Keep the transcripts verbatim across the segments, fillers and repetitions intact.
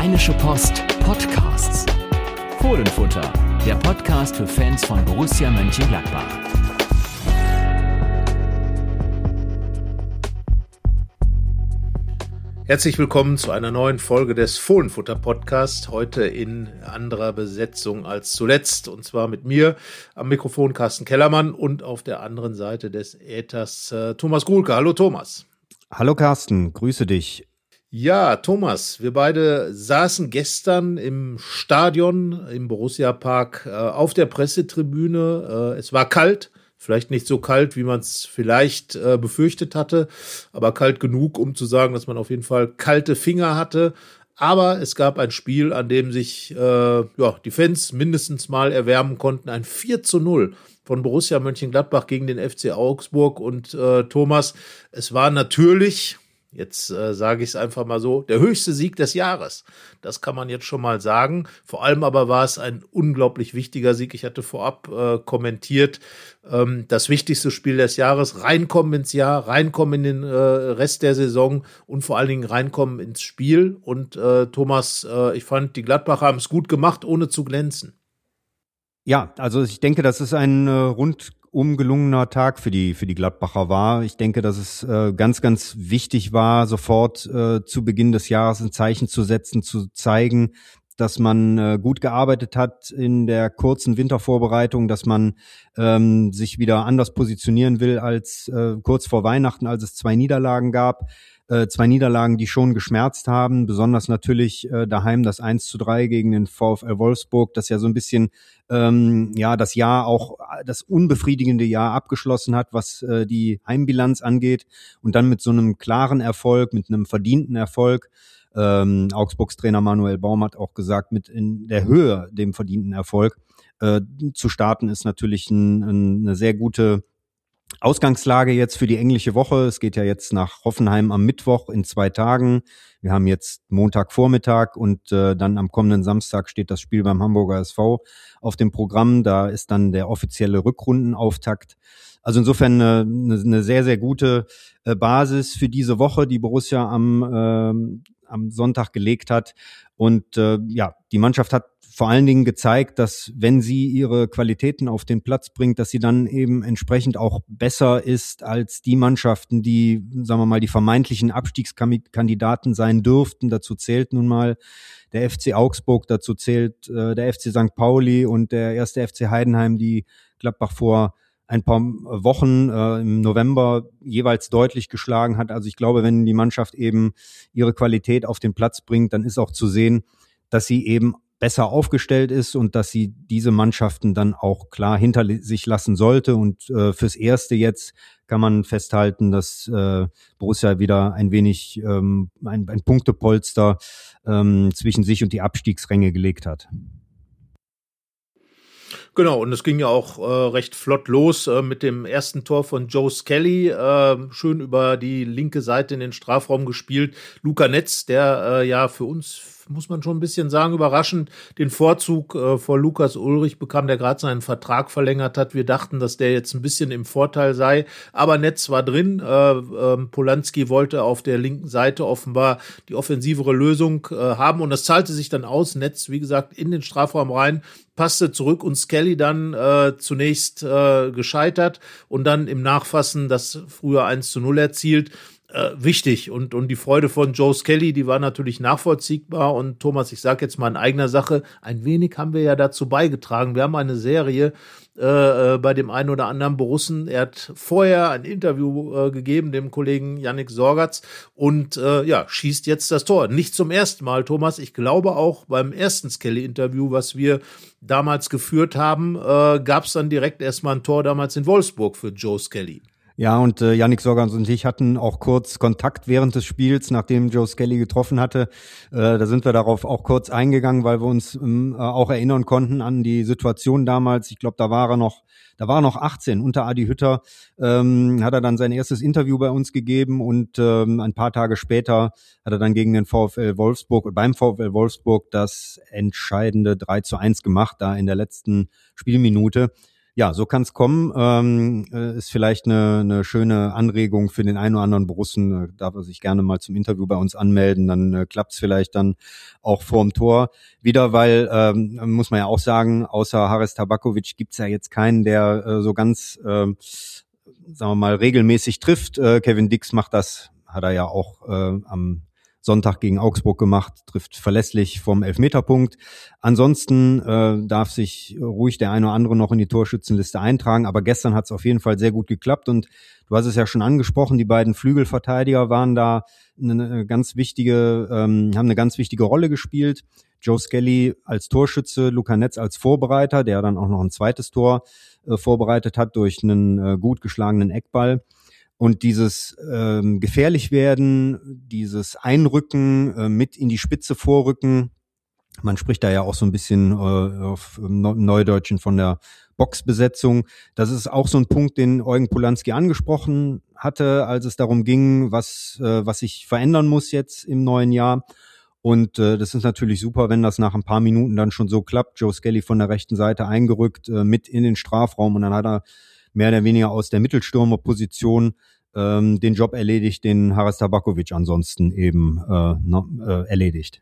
Rheinische Post Podcasts. Fohlenfutter, der Podcast für Fans von Borussia Mönchengladbach. Herzlich willkommen zu einer neuen Folge des Fohlenfutter Podcasts, heute in anderer Besetzung als zuletzt, und zwar mit mir am Mikrofon Carsten Kellermann und auf der anderen Seite des Äthers äh, Thomas Gruhlke. Hallo Thomas. Hallo Carsten, grüße dich. Ja, Thomas, wir beide saßen gestern im Stadion im Borussia-Park äh, auf der Pressetribüne. Äh, es war kalt. Vielleicht nicht so kalt, wie man es vielleicht äh, befürchtet hatte, aber kalt genug, um zu sagen, dass man auf jeden Fall kalte Finger hatte. Aber es gab ein Spiel, an dem sich äh, ja, die Fans mindestens mal erwärmen konnten. Ein vier zu null von Borussia Mönchengladbach gegen den F C Augsburg. Und äh, Thomas, es war natürlich, jetzt äh, sage ich es einfach mal so, der höchste Sieg des Jahres. Das kann man jetzt schon mal sagen. Vor allem aber war es ein unglaublich wichtiger Sieg. Ich hatte vorab äh, kommentiert, ähm, das wichtigste Spiel des Jahres, reinkommen ins Jahr, reinkommen in den äh, Rest der Saison und vor allen Dingen reinkommen ins Spiel. Und äh, Thomas, äh, ich fand, die Gladbacher haben es gut gemacht, ohne zu glänzen. Ja, also ich denke, das ist ein äh, rundum gelungener Tag für die für die Gladbacher war. Ich denke, dass es äh, ganz, ganz wichtig war, sofort äh, zu Beginn des Jahres ein Zeichen zu setzen, zu zeigen, dass man äh, gut gearbeitet hat in der kurzen Wintervorbereitung, dass man ähm, sich wieder anders positionieren will als äh, kurz vor Weihnachten, als es zwei Niederlagen gab. Äh, zwei Niederlagen, die schon geschmerzt haben, besonders natürlich äh, daheim das eins zu drei gegen den VfL Wolfsburg, das ja so ein bisschen ähm, ja das Jahr auch, das unbefriedigende Jahr abgeschlossen hat, was äh, die Heimbilanz angeht, und dann mit so einem klaren Erfolg, mit einem verdienten Erfolg. Ähm, Augsburgs Trainer Manuel Baum hat auch gesagt, mit in der Höhe dem verdienten Erfolg äh, zu starten, ist natürlich ein, ein, eine sehr gute Ausgangslage jetzt für die englische Woche. Es geht ja jetzt nach Hoffenheim am Mittwoch in zwei Tagen. Wir haben jetzt Montagvormittag und äh, dann am kommenden Samstag steht das Spiel beim Hamburger S V auf dem Programm. Da ist dann der offizielle Rückrundenauftakt. Also insofern eine, eine sehr, sehr gute äh, Basis für diese Woche, die Borussia am, äh, am Sonntag gelegt hat. Und äh, ja, die Mannschaft hat vor allen Dingen gezeigt, dass wenn sie ihre Qualitäten auf den Platz bringt, dass sie dann eben entsprechend auch besser ist als die Mannschaften, die, sagen wir mal, die vermeintlichen Abstiegskandidaten sein dürften. Dazu zählt nun mal der F C Augsburg, dazu zählt äh, der F C Sankt Pauli und der erste F C Heidenheim, die Gladbach vor ein paar Wochen äh, im November jeweils deutlich geschlagen hat. Also ich glaube, wenn die Mannschaft eben ihre Qualität auf den Platz bringt, dann ist auch zu sehen, dass sie eben besser aufgestellt ist und dass sie diese Mannschaften dann auch klar hinter sich lassen sollte. Und äh, fürs Erste jetzt kann man festhalten, dass äh, Borussia wieder ein wenig ähm, ein, ein Punktepolster ähm, zwischen sich und die Abstiegsränge gelegt hat. Genau, und es ging ja auch äh, recht flott los äh, mit dem ersten Tor von Joe Skelly, äh, schön über die linke Seite in den Strafraum gespielt. Luca Netz, der äh, ja für uns, muss man schon ein bisschen sagen, überraschend den Vorzug äh, vor Lukas Ullrich bekam, der gerade seinen Vertrag verlängert hat. Wir dachten, dass der jetzt ein bisschen im Vorteil sei, aber Netz war drin. Äh, äh, Polanski wollte auf der linken Seite offenbar die offensivere Lösung äh, haben, und das zahlte sich dann aus. Netz, wie gesagt, in den Strafraum rein, passte zurück und Skelly dann äh, zunächst äh, gescheitert und dann im Nachfassen das früher eins zu null erzielt. Äh, wichtig, und und die Freude von Joe Skelly, die war natürlich nachvollziehbar. Und Thomas, ich sage jetzt mal in eigener Sache, ein wenig haben wir ja dazu beigetragen. Wir haben eine Serie äh, bei dem einen oder anderen Borussen. Er hat vorher ein Interview äh, gegeben, dem Kollegen Yannick Sorgatz, und äh, ja, schießt jetzt das Tor. Nicht zum ersten Mal, Thomas. Ich glaube auch beim ersten Skelly-Interview, was wir damals geführt haben, äh, gab es dann direkt erstmal ein Tor damals in Wolfsburg für Joe Skelly. Ja, und äh, Yannick Sorgatz und ich hatten auch kurz Kontakt während des Spiels, nachdem Joe Skelly getroffen hatte. Äh, da sind wir darauf auch kurz eingegangen, weil wir uns ähm, auch erinnern konnten an die Situation damals. Ich glaube, da war er noch, da war er noch achtzehn. Unter Adi Hütter ähm, hat er dann sein erstes Interview bei uns gegeben, und ähm, ein paar Tage später hat er dann gegen den VfL Wolfsburg, beim VfL Wolfsburg das entscheidende drei zu eins gemacht, da in der letzten Spielminute. Ja, so kann's kommen. Ähm, äh, ist vielleicht eine, eine schöne Anregung für den einen oder anderen Borussen. Äh, darf er sich gerne mal zum Interview bei uns anmelden. Dann äh, klappt's vielleicht dann auch vorm Tor wieder, weil, ähm, muss man ja auch sagen, außer Haris Tabakovic gibt's ja jetzt keinen, der äh, so ganz, äh, sagen wir mal, regelmäßig trifft. Äh, Kevin Dix macht das, hat er ja auch äh, am Sonntag gegen Augsburg gemacht, trifft verlässlich vom Elfmeterpunkt. Ansonsten äh, darf sich ruhig der eine oder andere noch in die Torschützenliste eintragen, aber gestern hat es auf jeden Fall sehr gut geklappt und du hast es ja schon angesprochen, die beiden Flügelverteidiger waren da eine ganz wichtige, ähm, haben eine ganz wichtige Rolle gespielt. Joe Skelly als Torschütze, Luca Netz als Vorbereiter, der dann auch noch ein zweites Tor äh, vorbereitet hat durch einen äh, gut geschlagenen Eckball. Und dieses ähm, gefährlich werden, dieses Einrücken, äh, mit in die Spitze vorrücken, man spricht da ja auch so ein bisschen äh, auf Neudeutschen von der Boxbesetzung. Das ist auch so ein Punkt, den Eugen Polanski angesprochen hatte, als es darum ging, was äh, was sich verändern muss jetzt im neuen Jahr. Und äh, das ist natürlich super, wenn das nach ein paar Minuten dann schon so klappt. Joe Skelly von der rechten Seite eingerückt, äh, mit in den Strafraum und dann hat er mehr oder weniger aus der Mittelstürmerposition ähm, den Job erledigt, den Haris Tabakovic ansonsten eben äh, no, äh, erledigt.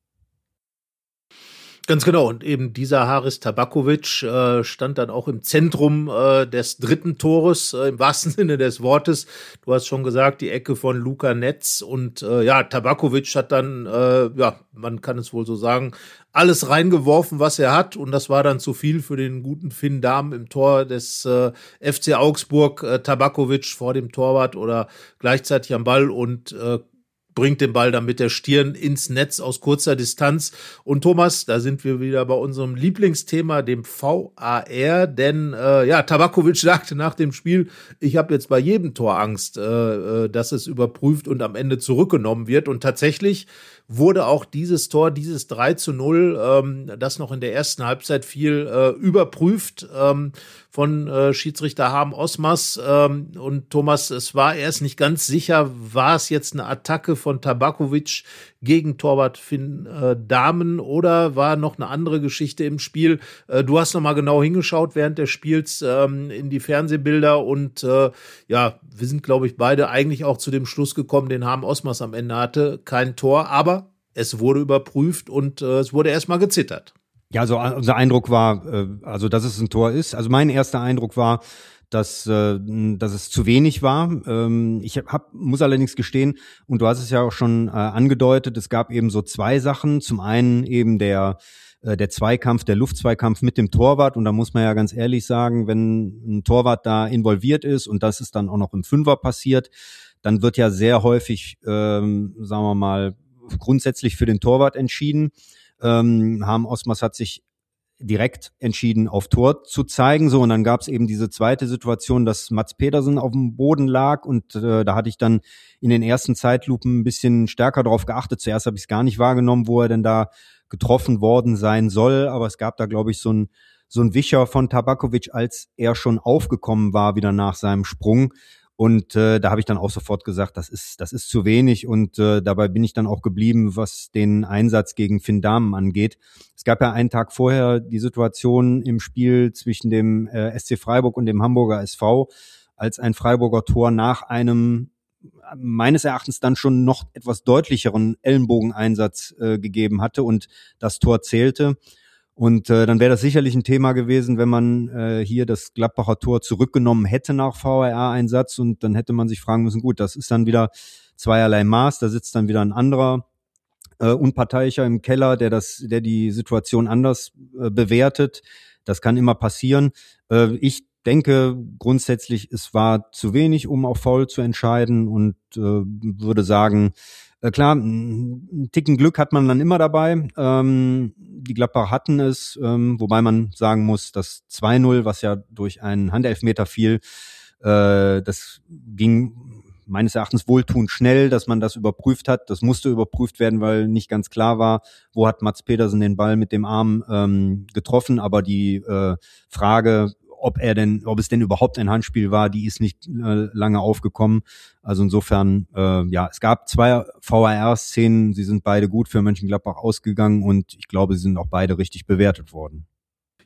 Ganz genau. Und eben dieser Haris Tabakovic äh, stand dann auch im Zentrum äh, des dritten Tores, äh, im wahrsten Sinne des Wortes. Du hast schon gesagt, die Ecke von Luca Netz. Und äh, ja, Tabakovic hat dann, äh, ja, man kann es wohl so sagen, alles reingeworfen, was er hat. Und das war dann zu viel für den guten Finn Dahm im Tor des äh, F C Augsburg. Äh, Tabakovic vor dem Torwart oder gleichzeitig am Ball und äh, bringt den Ball dann mit der Stirn ins Netz aus kurzer Distanz. Und Thomas, da sind wir wieder bei unserem Lieblingsthema, dem V A R, denn äh, ja, Tabakovic sagte nach dem Spiel, ich habe jetzt bei jedem Tor Angst, äh, dass es überprüft und am Ende zurückgenommen wird. Und tatsächlich wurde auch dieses Tor, dieses drei zu null, ähm, das noch in der ersten Halbzeit fiel, äh, überprüft ähm, von äh, Schiedsrichter Harm Osmas. Ähm, und Thomas, es war erst nicht ganz sicher, war es jetzt eine Attacke von Tabakovic gegen Torwart Finn äh, Dahmen oder war noch eine andere Geschichte im Spiel? Äh, du hast noch mal genau hingeschaut während des Spiels ähm, in die Fernsehbilder und äh, ja, wir sind, glaube ich, beide eigentlich auch zu dem Schluss gekommen, den Harm Osmas am Ende hatte. Kein Tor, aber es wurde überprüft und äh, es wurde erstmal gezittert. Ja, also unser Eindruck war, äh, also dass es ein Tor ist. Also mein erster Eindruck war, dass äh, dass es zu wenig war. Ähm, ich hab, muss allerdings gestehen, und du hast es ja auch schon äh, angedeutet, es gab eben so zwei Sachen. Zum einen eben der äh, der Zweikampf, der Luftzweikampf mit dem Torwart. Und da muss man ja ganz ehrlich sagen, wenn ein Torwart da involviert ist und das ist dann auch noch im Fünfer passiert, dann wird ja sehr häufig, ähm, sagen wir mal, grundsätzlich für den Torwart entschieden. Ähm, Harm Osmas hat sich direkt entschieden, auf Tor zu zeigen. So, und dann gab es eben diese zweite Situation, dass Mats Pedersen auf dem Boden lag und äh, da hatte ich dann in den ersten Zeitlupen ein bisschen stärker drauf geachtet. Zuerst habe ich es gar nicht wahrgenommen, wo er denn da getroffen worden sein soll, aber es gab da, glaube ich, so ein so ein Wischer von Tabakovic, als er schon aufgekommen war wieder nach seinem Sprung. Und äh, da habe ich dann auch sofort gesagt, das ist das ist zu wenig und äh, dabei bin ich dann auch geblieben, was den Einsatz gegen Finn Dahmen angeht. Es gab ja einen Tag vorher die Situation im Spiel zwischen dem äh, S C Freiburg und dem Hamburger S V, als ein Freiburger Tor nach einem meines Erachtens dann schon noch etwas deutlicheren Ellenbogeneinsatz äh, gegeben hatte und das Tor zählte. Und äh, dann wäre das sicherlich ein Thema gewesen, wenn man äh, hier das Gladbacher Tor zurückgenommen hätte nach V A R-Einsatz und dann hätte man sich fragen müssen, gut, das ist dann wieder zweierlei Maß, da sitzt dann wieder ein anderer äh, Unparteiischer im Keller, der das, der die Situation anders äh, bewertet. Das kann immer passieren. Äh, ich denke grundsätzlich, es war zu wenig, um auf Foul zu entscheiden und äh, würde sagen, Äh, klar, ein Ticken Glück hat man dann immer dabei. Ähm, die Gladbacher hatten es, ähm, wobei man sagen muss, das zwei null, was ja durch einen Handelfmeter fiel, äh, das ging meines Erachtens wohltuend schnell, dass man das überprüft hat. Das musste überprüft werden, weil nicht ganz klar war, wo hat Mats Pedersen den Ball mit dem Arm ähm, getroffen. Aber die äh, Frage, ob er denn, ob es denn überhaupt ein Handspiel war, die ist nicht äh, lange aufgekommen. Also insofern, äh, ja, es gab zwei V A R-Szenen, sie sind beide gut für Mönchengladbach ausgegangen und ich glaube, sie sind auch beide richtig bewertet worden.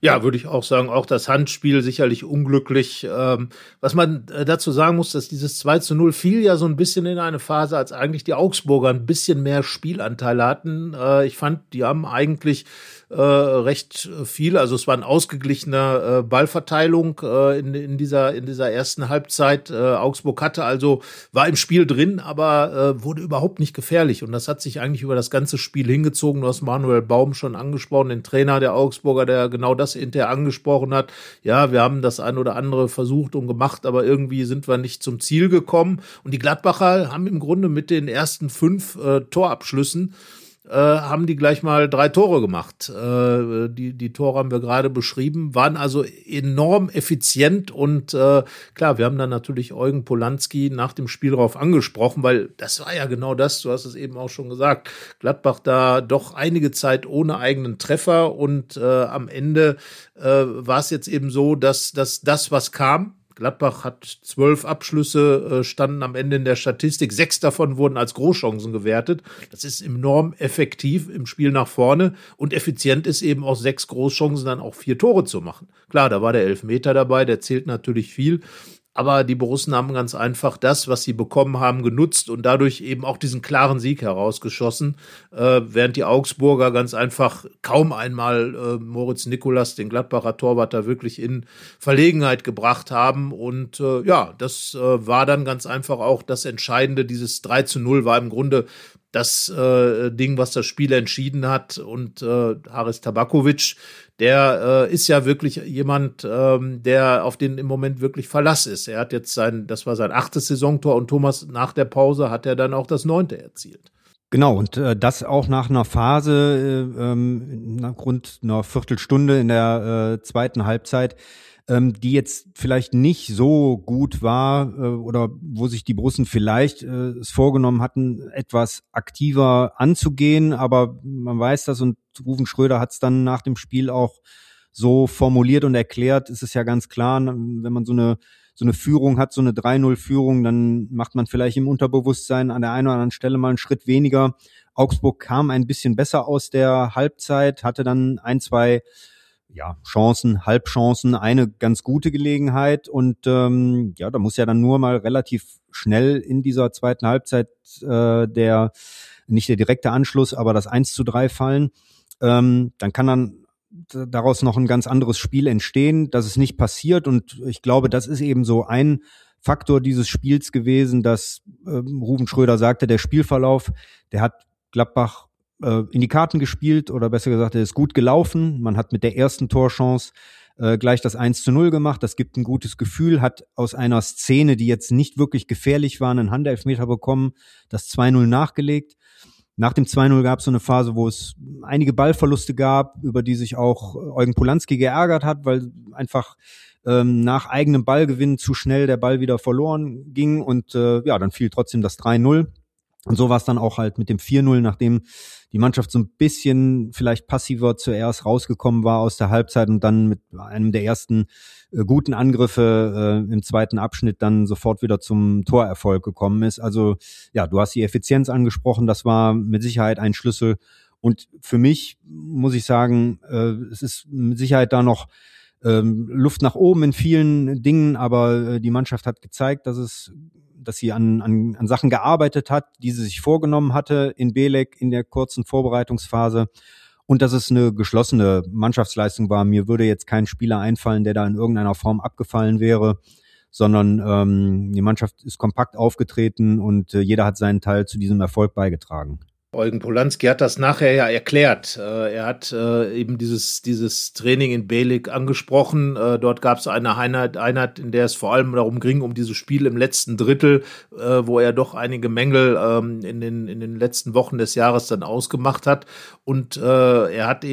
Ja, würde ich auch sagen, auch das Handspiel sicherlich unglücklich. Ähm, was man äh, dazu sagen muss, dass dieses zwei zu null fiel ja so ein bisschen in eine Phase, als eigentlich die Augsburger ein bisschen mehr Spielanteile hatten. Äh, ich fand, die haben eigentlich äh, recht viel, also es war eine ausgeglichene äh, Ballverteilung äh, in, in, dieser, in dieser ersten Halbzeit. Äh, Augsburg hatte also, war im Spiel drin, aber äh, wurde überhaupt nicht gefährlich. Und das hat sich eigentlich über das ganze Spiel hingezogen. Du hast Manuel Baum schon angesprochen, den Trainer der Augsburger, der genau das hinterher angesprochen hat. Ja, wir haben das ein oder andere versucht und gemacht, aber irgendwie sind wir nicht zum Ziel gekommen. Und die Gladbacher haben im Grunde mit den ersten fünf äh, Torabschlüssen Äh, haben die gleich mal drei Tore gemacht. Äh, die, die Tore haben wir gerade beschrieben, waren also enorm effizient und äh, klar, wir haben dann natürlich Eugen Polanski nach dem Spiel darauf angesprochen, weil das war ja genau das, du hast es eben auch schon gesagt, Gladbach da doch einige Zeit ohne eigenen Treffer und äh, am Ende äh, war es jetzt eben so, dass, dass das, was kam, Gladbach hat zwölf Abschlüsse, äh, standen am Ende in der Statistik. Sechs davon wurden als Großchancen gewertet. Das ist enorm effektiv im Spiel nach vorne. Und effizient ist eben aus sechs Großchancen dann auch vier Tore zu machen. Klar, da war der Elfmeter dabei, der zählt natürlich viel. Aber die Borussen haben ganz einfach das, was sie bekommen haben, genutzt und dadurch eben auch diesen klaren Sieg herausgeschossen, äh, während die Augsburger ganz einfach kaum einmal äh, Moritz Nicolas, den Gladbacher Torwart, da wirklich in Verlegenheit gebracht haben. Und äh, ja, das äh, war dann ganz einfach auch das Entscheidende. Dieses drei zu null war im Grunde das äh, Ding, was das Spiel entschieden hat. Und äh, Haris Tabakovic, der äh, ist ja wirklich jemand, ähm, der auf den im Moment wirklich Verlass ist. Er hat jetzt sein, das war sein achtes Saisontor und Thomas, nach der Pause hat er dann auch das neunte erzielt. Genau, und äh, das auch nach einer Phase, äh, ähm, nach rund einer Viertelstunde in der äh, zweiten Halbzeit, ähm, die jetzt vielleicht nicht so gut war äh, oder wo sich die Borussen vielleicht äh, es vorgenommen hatten, etwas aktiver anzugehen, aber man weiß das und Ruven Schröder hat es dann nach dem Spiel auch so formuliert und erklärt, ist es ja ganz klar, wenn man so eine so eine Führung hat, so eine drei null Führung, dann macht man vielleicht im Unterbewusstsein an der einen oder anderen Stelle mal einen Schritt weniger. Augsburg kam ein bisschen besser aus der Halbzeit, hatte dann ein, zwei ja, Chancen, Halbchancen, eine ganz gute Gelegenheit und ähm, ja, da muss ja dann nur mal relativ schnell in dieser zweiten Halbzeit äh, der, nicht der direkte Anschluss, aber das eins zu drei fallen. Ähm, dann kann dann daraus noch ein ganz anderes Spiel entstehen, dass es nicht passiert und ich glaube, das ist eben so ein Faktor dieses Spiels gewesen, dass äh, Ruven Schröder sagte, der Spielverlauf, der hat Gladbach in die Karten gespielt oder besser gesagt, er ist gut gelaufen. Man hat mit der ersten Torchance äh, gleich das eins zu null gemacht. Das gibt ein gutes Gefühl, hat aus einer Szene, die jetzt nicht wirklich gefährlich war, einen Handelfmeter bekommen, das zwei null nachgelegt. Nach dem zwei null gab es so eine Phase, wo es einige Ballverluste gab, über die sich auch Eugen Polanski geärgert hat, weil einfach ähm, nach eigenem Ballgewinn zu schnell der Ball wieder verloren ging und äh, ja, dann fiel trotzdem das drei null. Und so war es dann auch halt mit dem vier null, nachdem die Mannschaft so ein bisschen vielleicht passiver zuerst rausgekommen war aus der Halbzeit und dann mit einem der ersten äh, guten Angriffe äh, im zweiten Abschnitt dann sofort wieder zum Torerfolg gekommen ist. Also ja, du hast die Effizienz angesprochen, das war mit Sicherheit ein Schlüssel. Und für mich muss ich sagen, äh, es ist mit Sicherheit da noch ähm, Luft nach oben in vielen Dingen, aber äh, die Mannschaft hat gezeigt, dass es dass sie an, an, an Sachen gearbeitet hat, die sie sich vorgenommen hatte in Belek in der kurzen Vorbereitungsphase und dass es eine geschlossene Mannschaftsleistung war. Mir würde jetzt kein Spieler einfallen, der da in irgendeiner Form abgefallen wäre, sondern ähm, die Mannschaft ist kompakt aufgetreten und äh, jeder hat seinen Teil zu diesem Erfolg beigetragen. Eugen Polanski hat das nachher ja erklärt. Er hat eben dieses dieses Training in Belek angesprochen. Dort gab es eine Einheit, Einheit, in der es vor allem darum ging, um dieses Spiel im letzten Drittel, wo er doch einige Mängel in den in den letzten Wochen des Jahres dann ausgemacht hat. Und er hat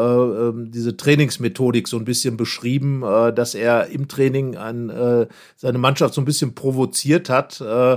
eben diese Trainingsmethodik so ein bisschen beschrieben, dass er im Training an seine Mannschaft so ein bisschen provoziert hat,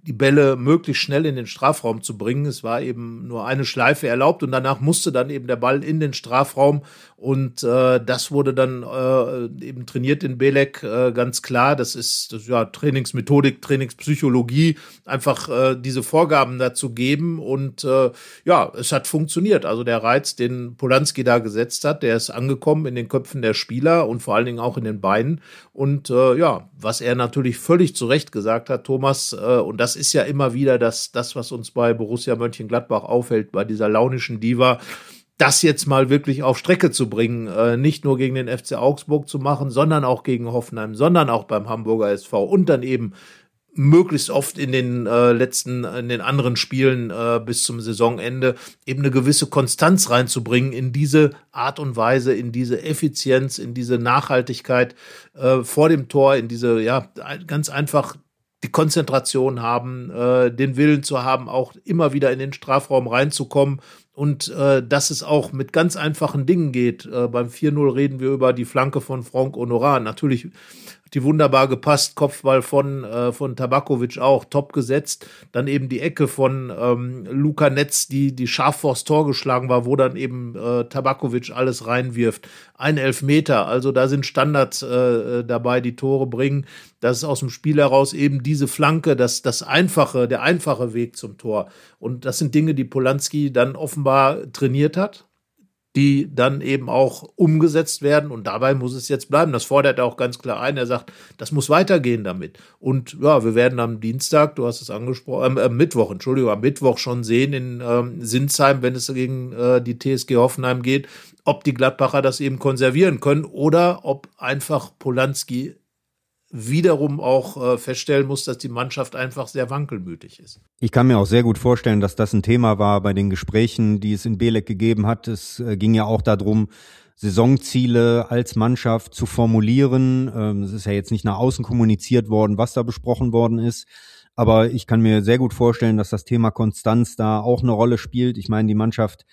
die Bälle möglichst schnell in den Strafraum zu bringen. Es war eben nur eine Schleife erlaubt und danach musste dann eben der Ball in den Strafraum und äh, das wurde dann äh, eben trainiert in Belek, äh, ganz klar. Das ist das, ja, Trainingsmethodik, Trainingspsychologie, einfach äh, diese Vorgaben dazu geben und äh, ja, es hat funktioniert. Also der Reiz, den Polanski da gesetzt hat, der ist angekommen in den Köpfen der Spieler und vor allen Dingen auch in den Beinen und äh, ja, was er natürlich völlig zu Recht gesagt hat, Thomas, äh, und das ist ja immer wieder das, das, was uns bei Borussia Mönchengladbach auffällt, bei dieser launischen Diva, das jetzt mal wirklich auf Strecke zu bringen, äh, nicht nur gegen den F C Augsburg zu machen, sondern auch gegen Hoffenheim, sondern auch beim Hamburger S V und dann eben möglichst oft in den äh, letzten, in den anderen Spielen äh, bis zum Saisonende eben eine gewisse Konstanz reinzubringen in diese Art und Weise, in diese Effizienz, in diese Nachhaltigkeit äh, vor dem Tor, in diese, ja, ganz einfach die Konzentration haben, äh, den Willen zu haben, auch immer wieder in den Strafraum reinzukommen und äh, dass es auch mit ganz einfachen Dingen geht. Äh, beim vier null reden wir über die Flanke von Franck Honorat. Natürlich hat die wunderbar gepasst, Kopfball von äh, von Tabakovic auch, top gesetzt. Dann eben die Ecke von ähm, Luca Netz, die die scharf vors Tor geschlagen war, wo dann eben äh, Tabakovic alles reinwirft. Ein Elfmeter, also da sind Standards äh, dabei, die Tore bringen. Das ist aus dem Spiel heraus eben diese Flanke, das, das einfache, der einfache Weg zum Tor. Und das sind Dinge, die Polanski dann offenbar trainiert hat, die dann eben auch umgesetzt werden. Und dabei muss es jetzt bleiben. Das fordert er auch ganz klar ein. Er sagt, das muss weitergehen damit. Und ja, wir werden am Dienstag, du hast es angesprochen, äh, Mittwoch, Entschuldigung, am Mittwoch schon sehen in ähm, Sinsheim, wenn es gegen äh, die T S G Hoffenheim geht, ob die Gladbacher das eben konservieren können oder ob einfach Polanski wiederum auch äh, feststellen muss, dass die Mannschaft einfach sehr wankelmütig ist. Ich kann mir auch sehr gut vorstellen, dass das ein Thema war bei den Gesprächen, die es in Belek gegeben hat. Es äh, ging ja auch darum, Saisonziele als Mannschaft zu formulieren. Ähm, es ist ja jetzt nicht nach außen kommuniziert worden, was da besprochen worden ist. Aber ich kann mir sehr gut vorstellen, dass das Thema Konstanz da auch eine Rolle spielt. Ich meine, die Mannschaft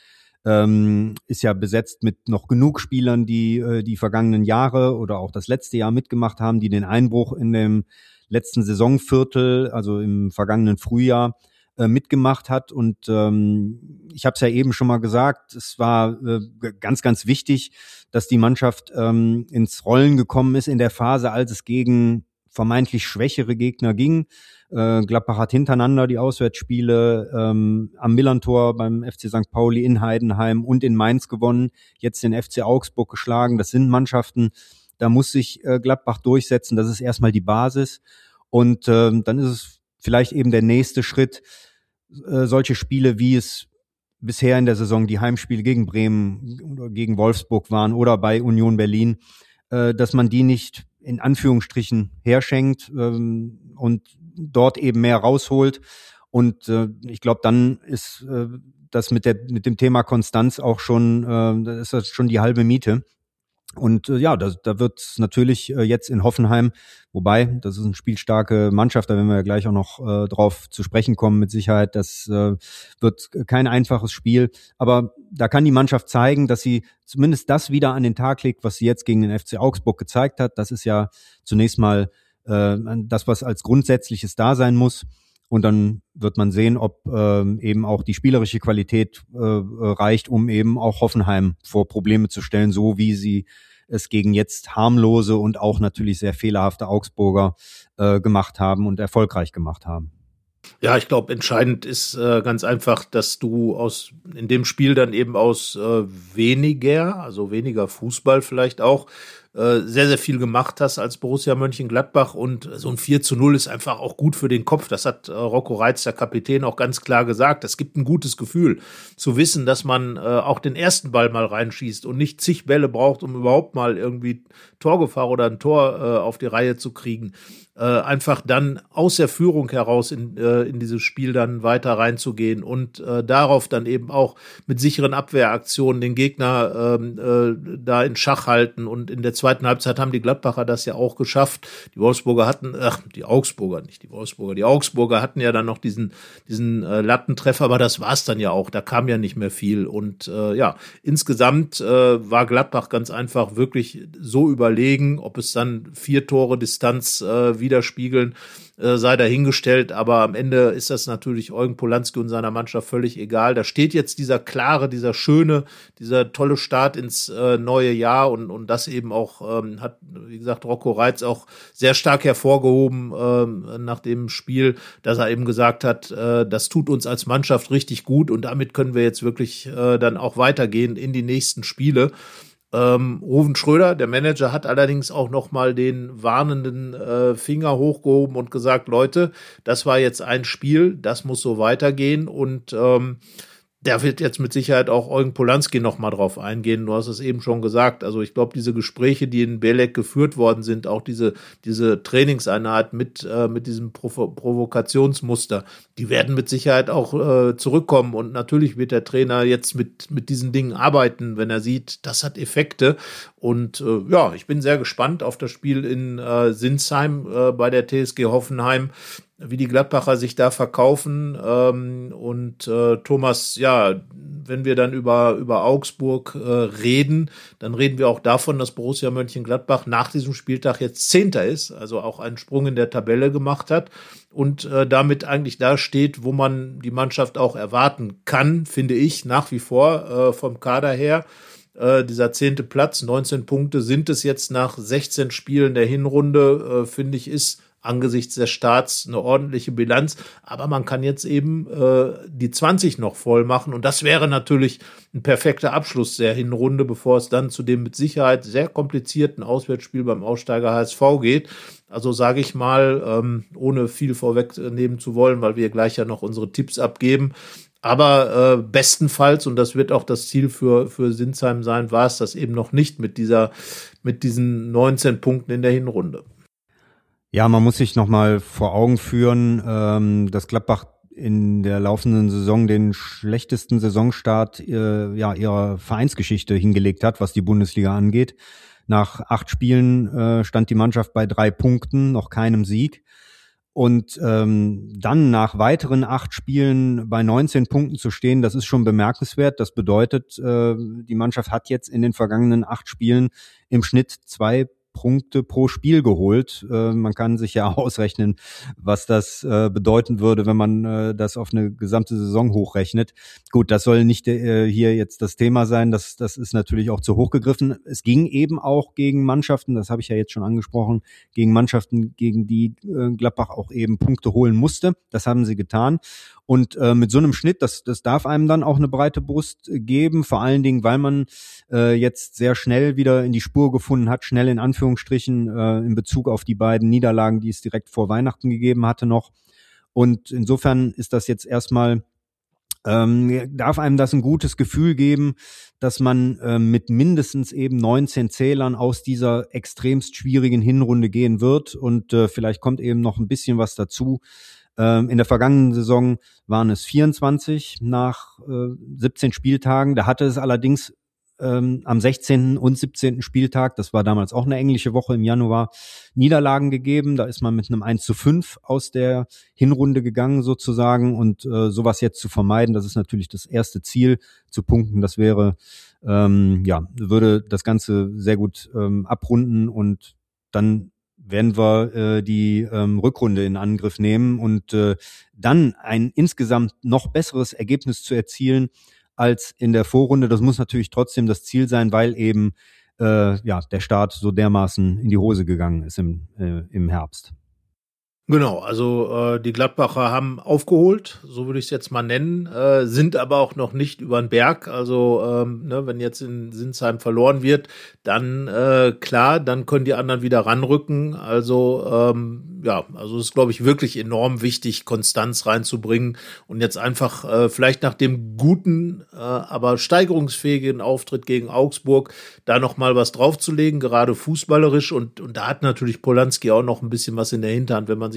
ähm, ist ja besetzt mit noch genug Spielern, die äh, die vergangenen Jahre oder auch das letzte Jahr mitgemacht haben, die den Einbruch in dem letzten Saisonviertel, also im vergangenen Frühjahr, äh, mitgemacht hat. Und ähm, ich habe es ja eben schon mal gesagt, es war äh, ganz, ganz wichtig, dass die Mannschaft ähm, ins Rollen gekommen ist in der Phase, als es gegen vermeintlich schwächere Gegner ging. Äh, Gladbach hat hintereinander die Auswärtsspiele ähm, am Millerntor beim F C Sankt Pauli, in Heidenheim und in Mainz gewonnen, jetzt den F C Augsburg geschlagen. Das sind Mannschaften, da muss sich äh, Gladbach durchsetzen. Das ist erstmal die Basis. Und äh, dann ist es vielleicht eben der nächste Schritt, äh, solche Spiele, wie es bisher in der Saison die Heimspiele gegen Bremen oder gegen Wolfsburg waren oder bei Union Berlin, äh, dass man die nicht in Anführungsstrichen herschenkt ähm, und dort eben mehr rausholt. Und äh, ich glaube, dann ist äh, das mit der mit dem Thema Konstanz auch schon, äh, das ist das schon die halbe Miete. Und äh, ja, da, da wird natürlich äh, jetzt in Hoffenheim, wobei, das ist eine spielstarke Mannschaft, da werden wir ja gleich auch noch äh, drauf zu sprechen kommen mit Sicherheit, das äh, wird kein einfaches Spiel, aber da kann die Mannschaft zeigen, dass sie zumindest das wieder an den Tag legt, was sie jetzt gegen den F C Augsburg gezeigt hat. Das ist ja zunächst mal äh, das, was als Grundsätzliches da sein muss. Und dann wird man sehen, ob äh, eben auch die spielerische Qualität äh, reicht, um eben auch Hoffenheim vor Probleme zu stellen, so wie sie es gegen jetzt harmlose und auch natürlich sehr fehlerhafte Augsburger äh, gemacht haben und erfolgreich gemacht haben. Ja, ich glaube, entscheidend ist äh, ganz einfach, dass du aus in dem Spiel dann eben aus äh, weniger, also weniger Fußball vielleicht auch, äh, sehr, sehr viel gemacht hast als Borussia Mönchengladbach und so ein vier zu null ist einfach auch gut für den Kopf. Das hat äh, Rocco Reitz, der Kapitän, auch ganz klar gesagt. Es gibt ein gutes Gefühl zu wissen, dass man äh, auch den ersten Ball mal reinschießt und nicht zig Bälle braucht, um überhaupt mal irgendwie Torgefahr oder ein Tor äh, auf die Reihe zu kriegen. Äh, einfach dann aus der Führung heraus in, äh, in dieses Spiel dann weiter reinzugehen und äh, darauf dann eben auch mit sicheren Abwehraktionen den Gegner ähm, äh, da in Schach halten und in der zweiten Halbzeit haben die Gladbacher das ja auch geschafft. Die Wolfsburger hatten, ach, die Augsburger, nicht die Wolfsburger, die Augsburger hatten ja dann noch diesen, diesen äh, Lattentreffer, aber das war's dann ja auch. Da kam ja nicht mehr viel. Und äh, ja, insgesamt äh, war Gladbach ganz einfach wirklich so überlegen, ob es dann vier Tore Distanz äh, widerspiegeln, äh, sei dahingestellt. Aber am Ende ist das natürlich Eugen Polanski und seiner Mannschaft völlig egal. Da steht jetzt dieser klare, dieser schöne, dieser tolle Start ins äh, neue Jahr und, und das eben auch, ähm, hat, wie gesagt, Rocco Reitz auch sehr stark hervorgehoben ähm, nach dem Spiel, dass er eben gesagt hat, äh, das tut uns als Mannschaft richtig gut und damit können wir jetzt wirklich äh, dann auch weitergehen in die nächsten Spiele. Ähm, Ruven Schröder, der Manager, hat allerdings auch noch mal den warnenden äh, Finger hochgehoben und gesagt, Leute, das war jetzt ein Spiel, das muss so weitergehen und ähm, da wird jetzt mit Sicherheit auch Eugen Polanski noch mal drauf eingehen. Du hast es eben schon gesagt. Also ich glaube, diese Gespräche, die in Belek geführt worden sind, auch diese diese Trainingseinheit mit äh, mit diesem Provo- Provokationsmuster, die werden mit Sicherheit auch äh, zurückkommen. Und natürlich wird der Trainer jetzt mit mit diesen Dingen arbeiten, wenn er sieht, das hat Effekte. Und äh, ja, ich bin sehr gespannt auf das Spiel in äh, Sinsheim äh, bei der T S G Hoffenheim, wie die Gladbacher sich da verkaufen. Ähm, und äh, Thomas, ja, wenn wir dann über über Augsburg äh, reden, dann reden wir auch davon, dass Borussia Mönchengladbach nach diesem Spieltag jetzt Zehnter ist, also auch einen Sprung in der Tabelle gemacht hat und äh, damit eigentlich da steht, wo man die Mannschaft auch erwarten kann, finde ich, nach wie vor äh, vom Kader her. Äh, dieser zehnte Platz, neunzehn Punkte sind es jetzt nach sechzehn Spielen der Hinrunde, äh, finde ich, ist angesichts des Starts eine ordentliche Bilanz, aber man kann jetzt eben äh, die zwanzig noch voll machen und das wäre natürlich ein perfekter Abschluss der Hinrunde, bevor es dann zu dem mit Sicherheit sehr komplizierten Auswärtsspiel beim Aussteiger H S V geht. Also sage ich mal, ähm, ohne viel vorwegnehmen zu wollen, weil wir gleich ja noch unsere Tipps abgeben, aber äh, bestenfalls, und das wird auch das Ziel für für Sinsheim sein, war es das eben noch nicht mit dieser mit diesen neunzehn Punkten in der Hinrunde. Ja, man muss sich nochmal vor Augen führen, ähm, dass Gladbach in der laufenden Saison den schlechtesten Saisonstart äh, ja, ihrer Vereinsgeschichte hingelegt hat, was die Bundesliga angeht. Nach acht Spielen äh, stand die Mannschaft bei drei Punkten, noch keinem Sieg. Und ähm, dann nach weiteren acht Spielen bei neunzehn Punkten zu stehen, das ist schon bemerkenswert. Das bedeutet, äh, die Mannschaft hat jetzt in den vergangenen acht Spielen im Schnitt zwei Punkte pro Spiel geholt. Äh, man kann sich ja ausrechnen, was das äh, bedeuten würde, wenn man äh, das auf eine gesamte Saison hochrechnet. Gut, das soll nicht äh, hier jetzt das Thema sein. Das, das ist natürlich auch zu hoch gegriffen. Es ging eben auch gegen Mannschaften, das habe ich ja jetzt schon angesprochen, gegen Mannschaften, gegen die äh, Gladbach auch eben Punkte holen musste. Das haben sie getan. Und äh, mit so einem Schnitt, das, das darf einem dann auch eine breite Brust geben, vor allen Dingen, weil man äh, jetzt sehr schnell wieder in die Spur gefunden hat, schnell in Anführungsstrichen äh, in Bezug auf die beiden Niederlagen, die es direkt vor Weihnachten gegeben hatte noch. Und insofern ist das jetzt erstmal, ähm, darf einem das ein gutes Gefühl geben, dass man äh, mit mindestens eben neunzehn Zählern aus dieser extremst schwierigen Hinrunde gehen wird. Und äh, vielleicht kommt eben noch ein bisschen was dazu. In der vergangenen Saison waren es vierundzwanzig nach äh, siebzehn Spieltagen. Da hatte es allerdings ähm, am sechzehnten und siebzehnten Spieltag, das war damals auch eine englische Woche im Januar, Niederlagen gegeben. Da ist man mit einem eins zu fünf aus der Hinrunde gegangen sozusagen. Und äh, sowas jetzt zu vermeiden, das ist natürlich das erste Ziel, zu punkten. Das wäre, ähm, ja, würde das Ganze sehr gut ähm, abrunden und dann werden wir äh, die ähm, Rückrunde in Angriff nehmen und äh, dann ein insgesamt noch besseres Ergebnis zu erzielen als in der Vorrunde. Das muss natürlich trotzdem das Ziel sein, weil eben äh, ja der Start so dermaßen in die Hose gegangen ist im, äh, im Herbst. Genau, also äh, die Gladbacher haben aufgeholt, so würde ich es jetzt mal nennen, äh, sind aber auch noch nicht über den Berg. Also ähm, ne, wenn jetzt in Sinsheim verloren wird, dann äh, klar, dann können die anderen wieder ranrücken. Also ähm, ja, also es ist, glaube ich, wirklich enorm wichtig, Konstanz reinzubringen und jetzt einfach äh, vielleicht nach dem guten, äh, aber steigerungsfähigen Auftritt gegen Augsburg da noch mal was draufzulegen, gerade fußballerisch. Und und da hat natürlich Polanski auch noch ein bisschen was in der Hinterhand, wenn man sich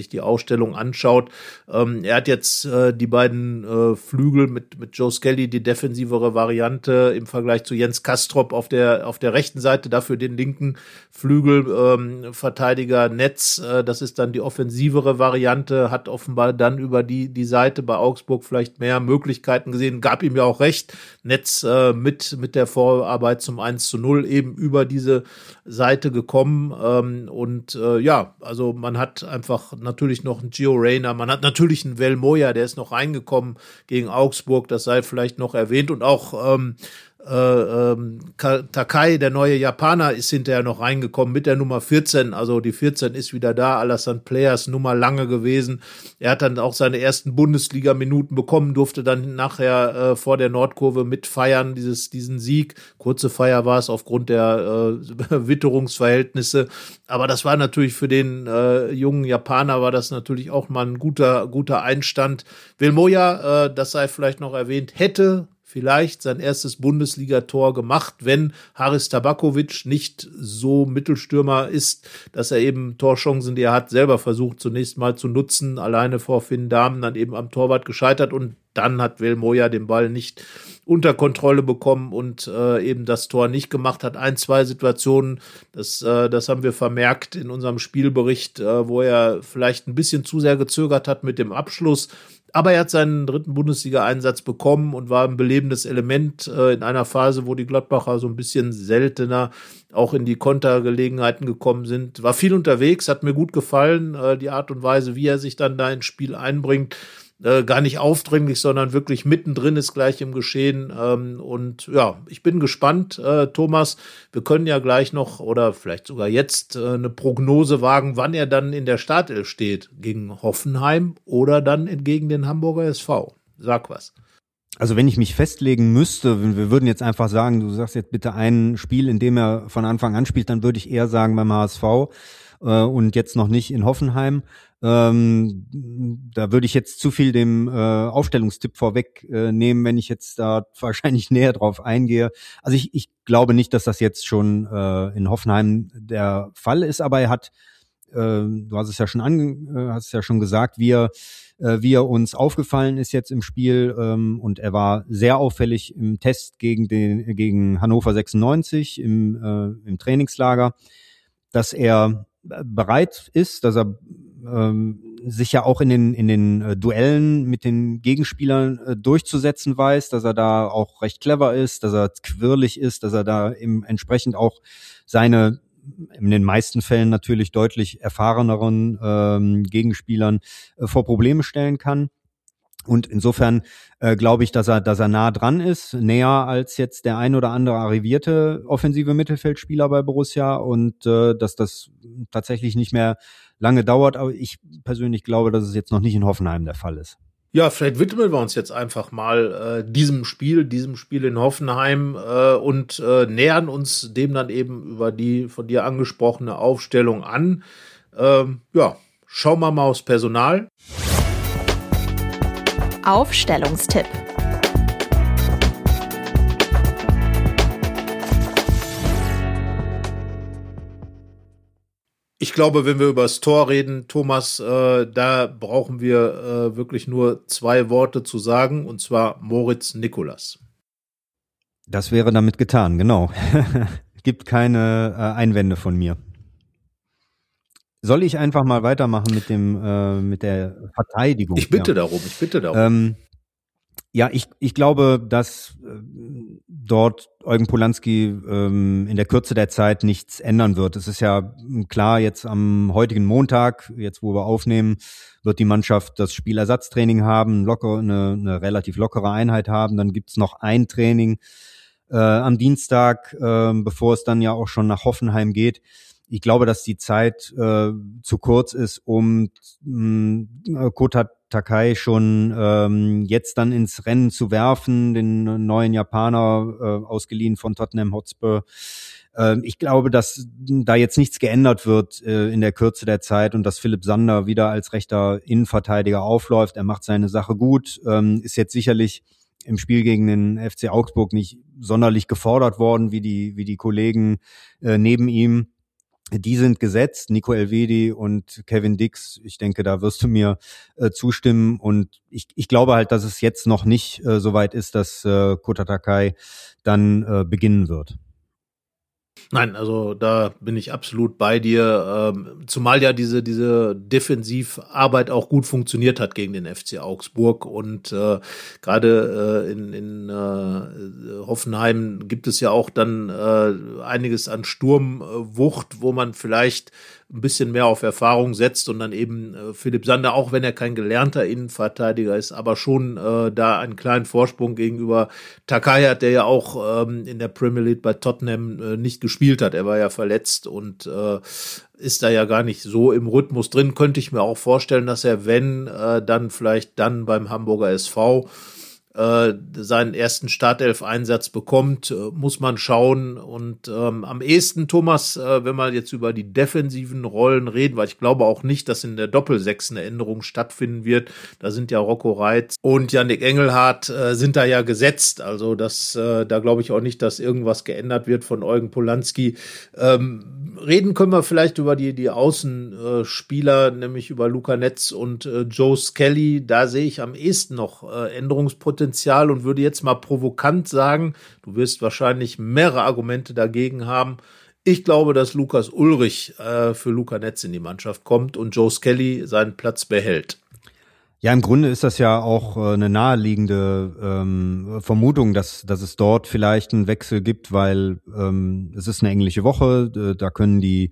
sich die Ausstellung anschaut. Ähm, er hat jetzt äh, die beiden äh, Flügel mit mit Joe Skelly, die defensivere Variante im Vergleich zu Jens Kastrop auf der auf der rechten Seite, dafür den linken Flügel ähm, Verteidiger Netz. Äh, das ist dann die offensivere Variante, hat offenbar dann über die die Seite bei Augsburg vielleicht mehr Möglichkeiten gesehen, gab ihm ja auch recht. Netz äh, mit mit der Vorarbeit zum eins zu null eben über diese Seite gekommen ähm, und äh, ja, also man hat einfach natürlich noch einen Gio Reyna, man hat natürlich einen Vel Moya, der ist noch reingekommen gegen Augsburg, das sei vielleicht noch erwähnt, und auch ähm, Äh, ähm, Takai, der neue Japaner, ist hinterher noch reingekommen mit der Nummer vierzehn, also die vierzehn ist wieder da, Alassane Players Nummer lange gewesen. Er hat dann auch seine ersten Bundesliga-Minuten bekommen, durfte dann nachher äh, vor der Nordkurve mitfeiern, dieses, diesen Sieg. Kurze Feier war es aufgrund der äh, Witterungsverhältnisse, aber das war natürlich für den äh, jungen Japaner, war das natürlich auch mal ein guter, guter Einstand. Vel Moya, äh, das sei vielleicht noch erwähnt, hätte vielleicht sein erstes Bundesligator gemacht, wenn Haris Tabakovic nicht so Mittelstürmer ist, dass er eben Torchancen, die er hat, selber versucht zunächst mal zu nutzen, alleine vor Finn Dahmen, dann eben am Torwart gescheitert, und dann hat Vel Moya den Ball nicht unter Kontrolle bekommen und äh, eben das Tor nicht gemacht, hat ein, zwei Situationen, das, äh, das haben wir vermerkt in unserem Spielbericht, äh, wo er vielleicht ein bisschen zu sehr gezögert hat mit dem Abschluss. Aber er hat seinen dritten Bundesliga-Einsatz bekommen und war ein belebendes Element äh, in einer Phase, wo die Gladbacher so ein bisschen seltener auch in die Kontergelegenheiten gekommen sind. War viel unterwegs, hat mir gut gefallen, äh, die Art und Weise, wie er sich dann da ins Spiel einbringt. Äh, gar nicht aufdringlich, sondern wirklich mittendrin ist gleich im Geschehen. Ähm, und ja, ich bin gespannt, äh, Thomas. Wir können ja gleich noch oder vielleicht sogar jetzt äh, eine Prognose wagen, wann er dann in der Startelf steht. Gegen Hoffenheim oder dann gegen den Hamburger S V. Sag was. Also wenn ich mich festlegen müsste, wir würden jetzt einfach sagen, du sagst jetzt bitte ein Spiel, in dem er von Anfang an spielt, dann würde ich eher sagen beim H S V äh, und jetzt noch nicht in Hoffenheim. Ähm, da würde ich jetzt zu viel dem äh, Aufstellungstipp vorwegnehmen, äh, wenn ich jetzt da wahrscheinlich näher drauf eingehe. Also ich, ich glaube nicht, dass das jetzt schon äh, in Hoffenheim der Fall ist, aber er hat, äh, du hast es ja schon an, äh, hast es ja schon gesagt, wie er, äh, wie er uns aufgefallen ist jetzt im Spiel, ähm, und er war sehr auffällig im Test gegen den gegen Hannover sechsundneunzig im, äh, im Trainingslager, dass er bereit ist, dass er ähm, sich ja auch in den in den äh, Duellen mit den Gegenspielern äh, durchzusetzen weiß, dass er da auch recht clever ist, dass er quirlig ist, dass er da eben entsprechend auch seine in den meisten Fällen natürlich deutlich erfahreneren ähm, Gegenspielern äh, vor Probleme stellen kann. Und insofern äh, glaube ich, dass er, dass er nah dran ist, näher als jetzt der ein oder andere arrivierte offensive Mittelfeldspieler bei Borussia, und äh, dass das tatsächlich nicht mehr lange dauert. Aber ich persönlich glaube, dass es jetzt noch nicht in Hoffenheim der Fall ist. Ja, vielleicht widmen wir uns jetzt einfach mal äh, diesem Spiel, diesem Spiel in Hoffenheim äh, und äh, nähern uns dem dann eben über die von dir angesprochene Aufstellung an. Ähm, ja, schauen wir mal aufs Personal. Aufstellungstipp. Ich glaube, wenn wir über das Tor reden, Thomas, äh, da brauchen wir äh, wirklich nur zwei Worte zu sagen, und zwar Moritz Nicolas. Das wäre damit getan, genau. Gibt keine äh, Einwände von mir. Soll ich einfach mal weitermachen mit dem äh, mit der Verteidigung? Ich bitte ja. darum, ich bitte darum. Ähm, ja, ich ich glaube, dass äh, dort Eugen Polanski ähm, in der Kürze der Zeit nichts ändern wird. Es ist ja klar, jetzt am heutigen Montag, jetzt wo wir aufnehmen, wird die Mannschaft das Spielersatztraining haben, locker eine, eine relativ lockere Einheit haben. Dann gibt's noch ein Training äh, am Dienstag, äh, bevor es dann ja auch schon nach Hoffenheim geht. Ich glaube, dass die Zeit äh, zu kurz ist, um mh, Kota Takai schon ähm, jetzt dann ins Rennen zu werfen, den neuen Japaner, äh, ausgeliehen von Tottenham Hotspur. Äh, ich glaube, dass da jetzt nichts geändert wird äh, in der Kürze der Zeit und dass Philipp Sander wieder als rechter Innenverteidiger aufläuft. Er macht seine Sache gut, ähm, ist jetzt sicherlich im Spiel gegen den F C Augsburg nicht sonderlich gefordert worden, wie die wie die Kollegen äh, neben ihm. die sind gesetzt, Nico Elvedi und Kevin Dix. Ich denke, da wirst du mir äh, zustimmen. Und ich, ich glaube halt, dass es jetzt noch nicht äh, so weit ist, dass äh, Kota Takai dann äh, beginnen wird. Nein, also da bin ich absolut bei dir, ähm, zumal ja diese diese Defensivarbeit auch gut funktioniert hat gegen den F C Augsburg und äh, gerade äh, in, in äh, Hoffenheim gibt es ja auch dann äh, einiges an Sturmwucht, wo man vielleicht ein bisschen mehr auf Erfahrung setzt und dann eben äh, Philipp Sander, auch wenn er kein gelernter Innenverteidiger ist, aber schon äh, da einen kleinen Vorsprung gegenüber Takai hat, der ja auch ähm, in der Premier League bei Tottenham äh, nicht gespielt hat. Er war ja verletzt und äh, ist da ja gar nicht so im Rhythmus drin. Könnte ich mir auch vorstellen, dass er, wenn, äh, dann vielleicht dann beim Hamburger S V äh, seinen ersten Startelf-Einsatz bekommt, äh, muss man schauen. Und ähm, am ehesten, Thomas, äh, wenn wir jetzt über die defensiven Rollen reden, weil ich glaube auch nicht, dass in der Doppelsechs eine Änderung stattfinden wird. Da sind ja Rocco Reitz und Yannick Engelhardt äh, sind da ja gesetzt. Also das, äh, da glaube ich auch nicht, dass irgendwas geändert wird von Eugen Polanski. Ähm, reden können wir vielleicht über die, die Außenspieler, nämlich über Luca Netz und äh, Joe Skelly. Da sehe ich am ehesten noch äh, Änderungspotenzial und würde jetzt mal provokant sagen, du wirst wahrscheinlich mehrere Argumente dagegen haben. Ich glaube, dass Lukas Ullrich äh, für Luca Netz in die Mannschaft kommt und Joe Skelly seinen Platz behält. Ja, im Grunde ist das ja auch äh, eine naheliegende ähm, Vermutung, dass dass es dort vielleicht einen Wechsel gibt, weil ähm, es ist eine englische Woche, äh, da können die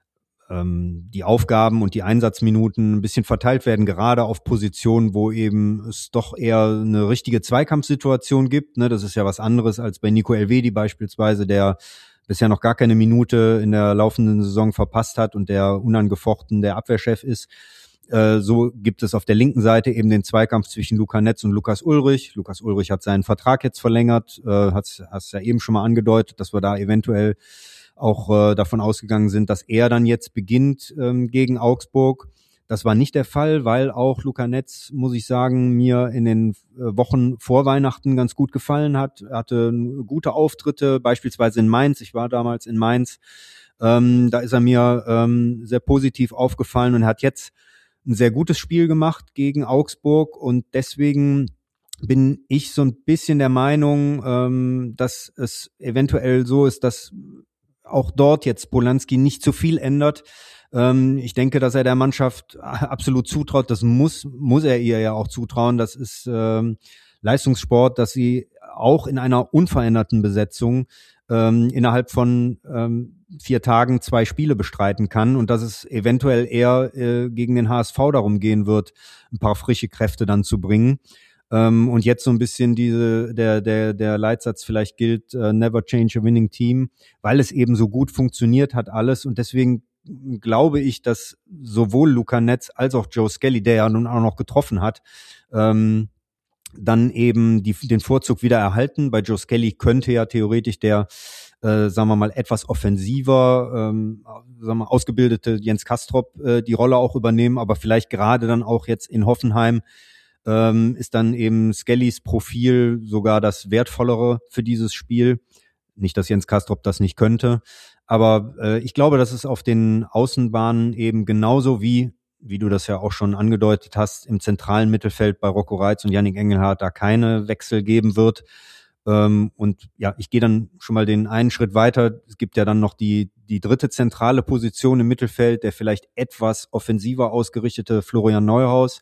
ähm, die Aufgaben und die Einsatzminuten ein bisschen verteilt werden, gerade auf Positionen, wo eben es doch eher eine richtige Zweikampfsituation gibt. Ne? Das ist ja was anderes als bei Nico Elvedi beispielsweise, der bisher noch gar keine Minute in der laufenden Saison verpasst hat und der unangefochten der Abwehrchef ist. Äh, so gibt es auf der linken Seite eben den Zweikampf zwischen Luca Netz und Lukas Ullrich. Lukas Ullrich hat seinen Vertrag jetzt verlängert, äh, hast hast ja eben schon mal angedeutet, dass wir da eventuell auch äh, davon ausgegangen sind, dass er dann jetzt beginnt ähm, gegen Augsburg. Das war nicht der Fall, weil auch Luca Netz, muss ich sagen, mir in den äh, Wochen vor Weihnachten ganz gut gefallen hat. Er hatte gute Auftritte, beispielsweise in Mainz. Ich war damals in Mainz. Ähm, da ist er mir ähm, sehr positiv aufgefallen und hat jetzt ein sehr gutes Spiel gemacht gegen Augsburg. Und deswegen bin ich so ein bisschen der Meinung, ähm, dass es eventuell so ist, dass auch dort jetzt Polanski nicht zu viel ändert. Ähm, ich denke, dass er der Mannschaft absolut zutraut. Das muss muss er ihr ja auch zutrauen. Das ist ähm, Leistungssport, dass sie auch in einer unveränderten Besetzung ähm, innerhalb von ähm, vier Tagen zwei Spiele bestreiten kann und dass es eventuell eher äh, gegen den H S V darum gehen wird, ein paar frische Kräfte dann zu bringen. Um, und jetzt so ein bisschen diese der der der Leitsatz vielleicht gilt, uh, never change a winning team, weil es eben so gut funktioniert hat alles und deswegen glaube ich, dass sowohl Luca Netz als auch Joe Skelly, der ja nun auch noch getroffen hat, ähm, dann eben die, den Vorzug wieder erhalten. Bei Joe Skelly könnte ja theoretisch der, äh, sagen wir mal, etwas offensiver, ähm, sagen wir, ausgebildete Jens Kastrop äh, die Rolle auch übernehmen, aber vielleicht gerade dann auch jetzt in Hoffenheim ähm, ist dann eben Skellys Profil sogar das wertvollere für dieses Spiel. Nicht, dass Jens Kastrop das nicht könnte, aber äh, ich glaube, dass es auf den Außenbahnen eben genauso wie, wie du das ja auch schon angedeutet hast, im zentralen Mittelfeld bei Rocco Reitz und Yannick Engelhardt da keine Wechsel geben wird. Ähm, und ja, ich gehe dann schon mal den einen Schritt weiter. Es gibt ja dann noch die die dritte zentrale Position im Mittelfeld, der vielleicht etwas offensiver ausgerichtete Florian Neuhaus.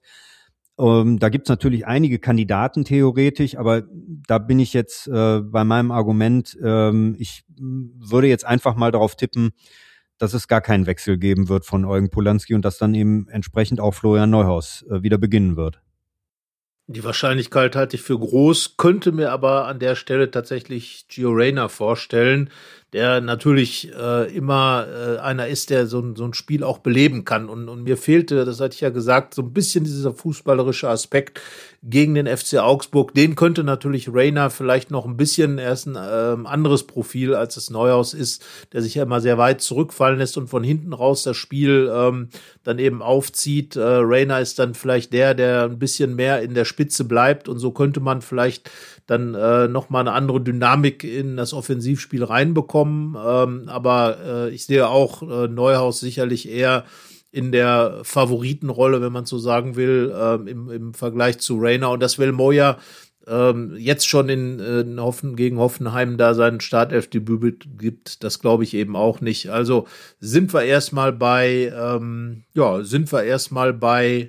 Ähm, da gibt's natürlich einige Kandidaten theoretisch, aber da bin ich jetzt äh, bei meinem Argument, ähm, ich würde jetzt einfach mal darauf tippen, dass es gar keinen Wechsel geben wird von Eugen Polanski und dass dann eben entsprechend auch Florian Neuhaus äh, wieder beginnen wird. Die Wahrscheinlichkeit halte ich für groß, könnte mir aber an der Stelle tatsächlich Gio Reyna vorstellen, der natürlich äh, immer äh, einer ist, der so, so ein Spiel auch beleben kann. Und, und mir fehlte, das hatte ich ja gesagt, so ein bisschen dieser fußballerische Aspekt gegen den F C Augsburg. Den könnte natürlich Reyna vielleicht noch ein bisschen, er ist ein äh, anderes Profil, als es Neuhaus ist, der sich ja immer sehr weit zurückfallen lässt und von hinten raus das Spiel ähm, dann eben aufzieht. Äh, Reyna ist dann vielleicht der, der ein bisschen mehr in der Spitze bleibt und so könnte man vielleicht dann äh, nochmal eine andere Dynamik in das Offensivspiel reinbekommen. bekommen. Ähm, aber äh, ich sehe auch äh, Neuhaus sicherlich eher in der Favoritenrolle, wenn man so sagen will, ähm, im, im Vergleich zu Reina. Und dass Velmoya ähm, jetzt schon in, in Hoffen, gegen Hoffenheim da sein Startelfdebüt gibt, das glaube ich eben auch nicht. Also sind wir erstmal bei, ähm, ja, sind wir erstmal bei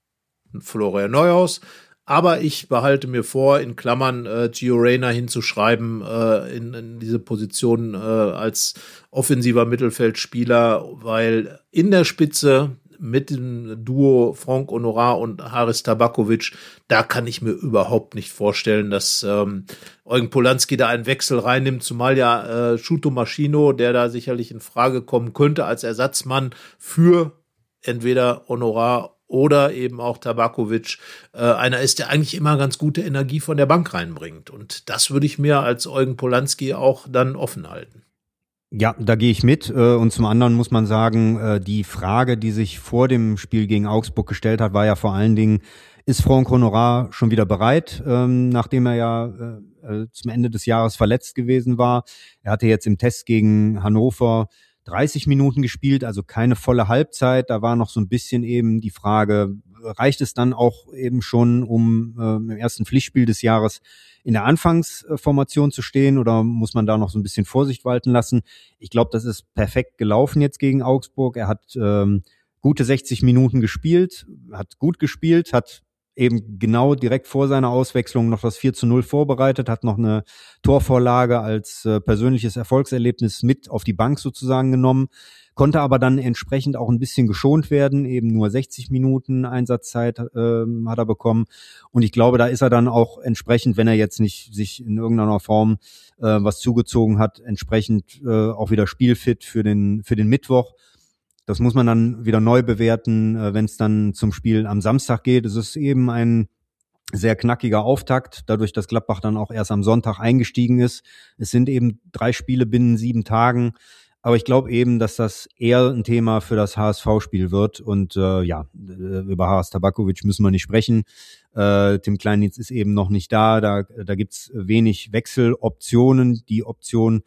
Florian Neuhaus. Aber ich behalte mir vor, in Klammern äh, Gio Reyna hinzuschreiben äh, in, in diese Position äh, als offensiver Mittelfeldspieler, weil in der Spitze mit dem Duo Franck Honorat und Haris Tabakovic, da kann ich mir überhaupt nicht vorstellen, dass ähm, Eugen Polanski da einen Wechsel reinnimmt, zumal ja äh, Shuto Maschino, der da sicherlich in Frage kommen könnte als Ersatzmann für entweder Honorat oder eben auch Tabakovic, äh, einer ist, der eigentlich immer ganz gute Energie von der Bank reinbringt. Und das würde ich mir als Eugen Polanski auch dann offen halten. Ja, da gehe ich mit. Und zum anderen muss man sagen, die Frage, die sich vor dem Spiel gegen Augsburg gestellt hat, war ja vor allen Dingen, ist Franck Honorat schon wieder bereit, nachdem er ja zum Ende des Jahres verletzt gewesen war. Er hatte jetzt im Test gegen Hannover dreißig Minuten gespielt, also keine volle Halbzeit. Da war noch so ein bisschen eben die Frage, reicht es dann auch eben schon, um äh, im ersten Pflichtspiel des Jahres in der Anfangsformation zu stehen, oder muss man da noch so ein bisschen Vorsicht walten lassen? Ich glaube, das ist perfekt gelaufen jetzt gegen Augsburg. Er hat ähm, gute sechzig Minuten gespielt, hat gut gespielt, hat eben genau direkt vor seiner Auswechslung noch das vier zu null vorbereitet, hat noch eine Torvorlage als äh, persönliches Erfolgserlebnis mit auf die Bank sozusagen genommen, konnte aber dann entsprechend auch ein bisschen geschont werden, eben nur sechzig Minuten Einsatzzeit äh, hat er bekommen. Und ich glaube, da ist er dann auch entsprechend, wenn er jetzt nicht sich in irgendeiner Form äh, was zugezogen hat, entsprechend äh, auch wieder spielfit für den für den Mittwoch. Das muss man dann wieder neu bewerten, wenn es dann zum Spiel am Samstag geht. Es ist eben ein sehr knackiger Auftakt, dadurch, dass Gladbach dann auch erst am Sonntag eingestiegen ist. Es sind eben drei Spiele binnen sieben Tagen. Aber ich glaube eben, dass das eher ein Thema für das H S V-Spiel wird. Und äh, ja, über Haris Tabakovic müssen wir nicht sprechen. Äh, Tim Kleindienst ist eben noch nicht da. Da, da gibt's wenig Wechseloptionen. Die Option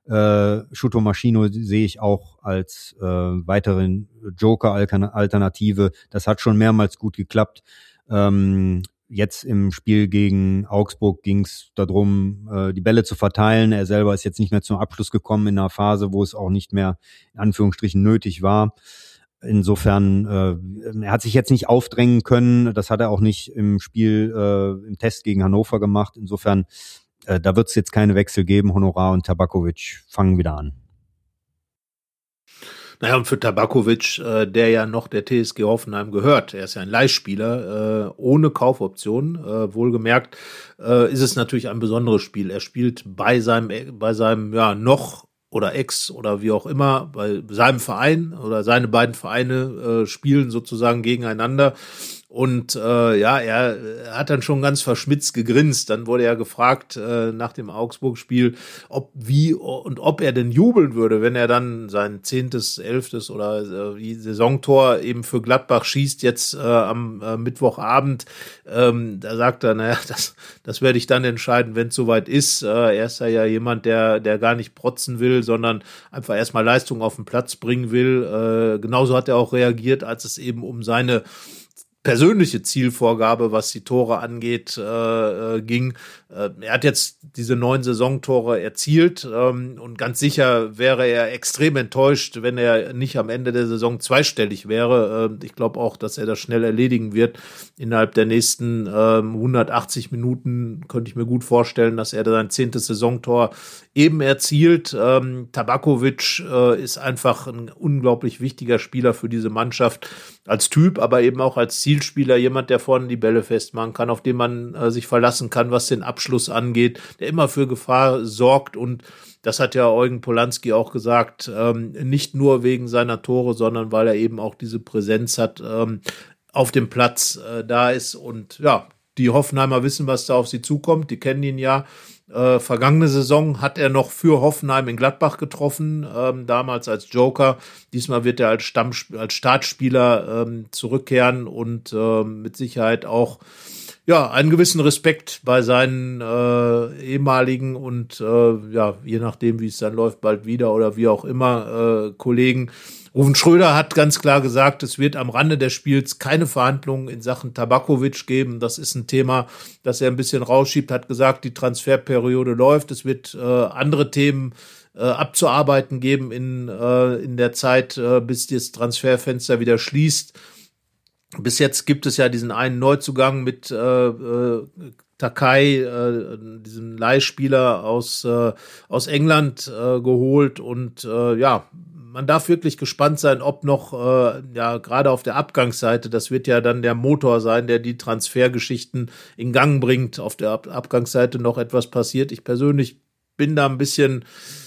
Äh, Shuto Maschino sehe ich auch als äh, weiteren Joker-Alternative. Das hat schon mehrmals gut geklappt. Ähm, jetzt im Spiel gegen Augsburg ging es darum, äh, die Bälle zu verteilen. Er selber ist jetzt nicht mehr zum Abschluss gekommen in einer Phase, wo es auch nicht mehr in Anführungsstrichen nötig war. Insofern, äh, er hat sich jetzt nicht aufdrängen können. Das hat er auch nicht im Spiel, äh, im Test gegen Hannover gemacht. Insofern, Äh, da wird es jetzt keine Wechsel geben. Honorat und Tabakovic fangen wieder an. Naja, und für Tabakovic, äh, der ja noch der T S G Hoffenheim gehört, er ist ja ein Leihspieler, äh, ohne Kaufoption, äh, wohlgemerkt, äh, ist es natürlich ein besonderes Spiel. Er spielt bei seinem, bei seinem, ja, noch oder Ex oder wie auch immer, bei seinem Verein oder seine beiden Vereine äh, spielen sozusagen gegeneinander. Und äh, ja, er, er hat dann schon ganz verschmitzt gegrinst. Dann wurde er gefragt äh, nach dem Augsburg-Spiel, ob wie und ob er denn jubeln würde, wenn er dann sein zehntes, elftes oder äh, Saisontor eben für Gladbach schießt jetzt äh, am äh, Mittwochabend. Ähm, da sagt er, naja, das, das werde ich dann entscheiden, wenn es soweit ist. Äh, er ist ja jemand, der, der gar nicht protzen will, sondern einfach erstmal Leistung auf den Platz bringen will. Äh, genauso hat er auch reagiert, als es eben um seine persönliche Zielvorgabe, was die Tore angeht, äh, äh, ging. Äh, er hat jetzt diese neun Saisontore erzielt ähm, und ganz sicher wäre er extrem enttäuscht, wenn er nicht am Ende der Saison zweistellig wäre. Äh, ich glaube auch, dass er das schnell erledigen wird. Innerhalb der nächsten äh, hundertachtzig Minuten könnte ich mir gut vorstellen, dass er sein zehntes Saisontor eben erzielt. Ähm, Tabakovic äh, ist einfach ein unglaublich wichtiger Spieler für diese Mannschaft als Typ, aber eben auch als Zielspieler, jemand, der vorne die Bälle festmachen kann, auf den man äh, sich verlassen kann, was den Abschluss angeht, der immer für Gefahr sorgt. Und das hat ja Eugen Polanski auch gesagt, ähm, nicht nur wegen seiner Tore, sondern weil er eben auch diese Präsenz hat, ähm, auf dem Platz äh, da ist. Und ja, die Hoffenheimer wissen, was da auf sie zukommt. Die kennen ihn ja. Äh, vergangene Saison hat er noch für Hoffenheim in Gladbach getroffen, ähm, damals als Joker. Diesmal wird er als Stamm, als Startspieler ähm, zurückkehren und ähm, mit Sicherheit auch ja, einen gewissen Respekt bei seinen äh, ehemaligen und äh, ja, je nachdem, wie es dann läuft, bald wieder oder wie auch immer, äh, Kollegen. Ruven Schröder hat ganz klar gesagt, es wird am Rande des Spiels keine Verhandlungen in Sachen Tabakovic geben. Das ist ein Thema, das er ein bisschen rausschiebt, hat gesagt, die Transferperiode läuft. Es wird äh, andere Themen äh, abzuarbeiten geben in, äh, in der Zeit, äh, bis das Transferfenster wieder schließt. Bis jetzt gibt es ja diesen einen Neuzugang mit äh, äh, Takai, äh, diesem Leihspieler aus, äh, aus England äh, geholt und äh, ja, man darf wirklich gespannt sein, ob noch, äh, ja, gerade auf der Abgangsseite, das wird ja dann der Motor sein, der die Transfergeschichten in Gang bringt, auf der Ab- Abgangsseite noch etwas passiert. Ich persönlich bin da ein bisschen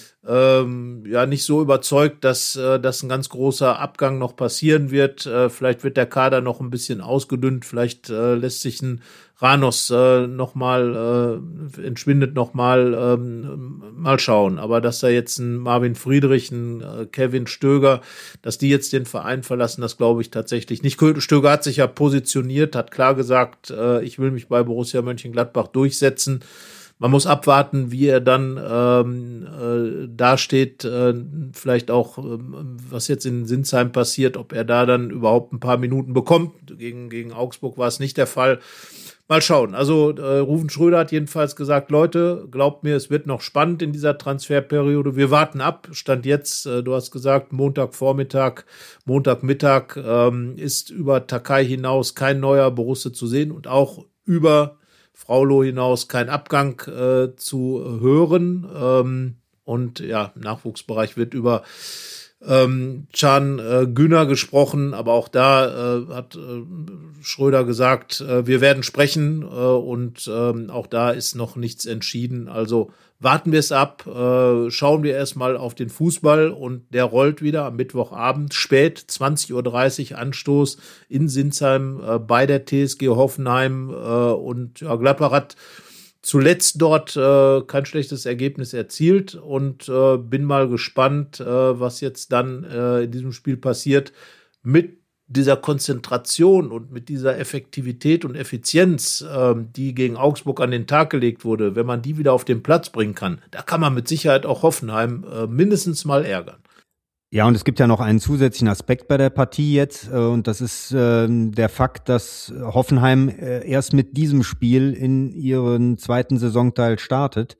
ähm, ja nicht so überzeugt, dass, äh, dass ein ganz großer Abgang noch passieren wird. Äh, vielleicht wird der Kader noch ein bisschen ausgedünnt, vielleicht äh, lässt sich ein Ranos äh, noch mal äh, entschwindet noch mal ähm, mal schauen, aber dass da jetzt ein Marvin Friedrich, ein äh, Kevin Stöger, dass die jetzt den Verein verlassen, das glaube ich tatsächlich nicht. Stöger hat sich ja positioniert, hat klar gesagt, äh, ich will mich bei Borussia Mönchengladbach durchsetzen. Man muss abwarten, wie er dann ähm, äh, dasteht, äh, vielleicht auch, ähm, was jetzt in Sinsheim passiert, ob er da dann überhaupt ein paar Minuten bekommt. Gegen, gegen Augsburg war es nicht der Fall. Mal schauen. Also äh, Ruven Schröder hat jedenfalls gesagt, Leute, glaubt mir, es wird noch spannend in dieser Transferperiode. Wir warten ab. Stand jetzt, äh, du hast gesagt, Montagvormittag, Montagmittag ähm, ist über Takai hinaus kein neuer Borusse zu sehen und auch über Fraulo hinaus kein Abgang äh, zu hören. Ähm, und ja, im Nachwuchsbereich wird über ähm, Can äh, Güner gesprochen, aber auch da äh, hat äh, Schröder gesagt, äh, wir werden sprechen äh, und ähm, auch da ist noch nichts entschieden. Also warten wir es ab, äh, schauen wir erstmal auf den Fußball und der rollt wieder am Mittwochabend, spät, zwanzig Uhr dreißig Anstoß in Sinsheim äh, bei der T S G Hoffenheim äh, und ja, Gladbach hat zuletzt dort äh, kein schlechtes Ergebnis erzielt und äh, bin mal gespannt, äh, was jetzt dann äh, in diesem Spiel passiert mit dieser Konzentration und mit dieser Effektivität und Effizienz, äh, die gegen Augsburg an den Tag gelegt wurde. Wenn man die wieder auf den Platz bringen kann, da kann man mit Sicherheit auch Hoffenheim äh, mindestens mal ärgern. Ja, und es gibt ja noch einen zusätzlichen Aspekt bei der Partie jetzt, äh, und das ist äh, der Fakt, dass Hoffenheim äh, erst mit diesem Spiel in ihren zweiten Saisonteil startet,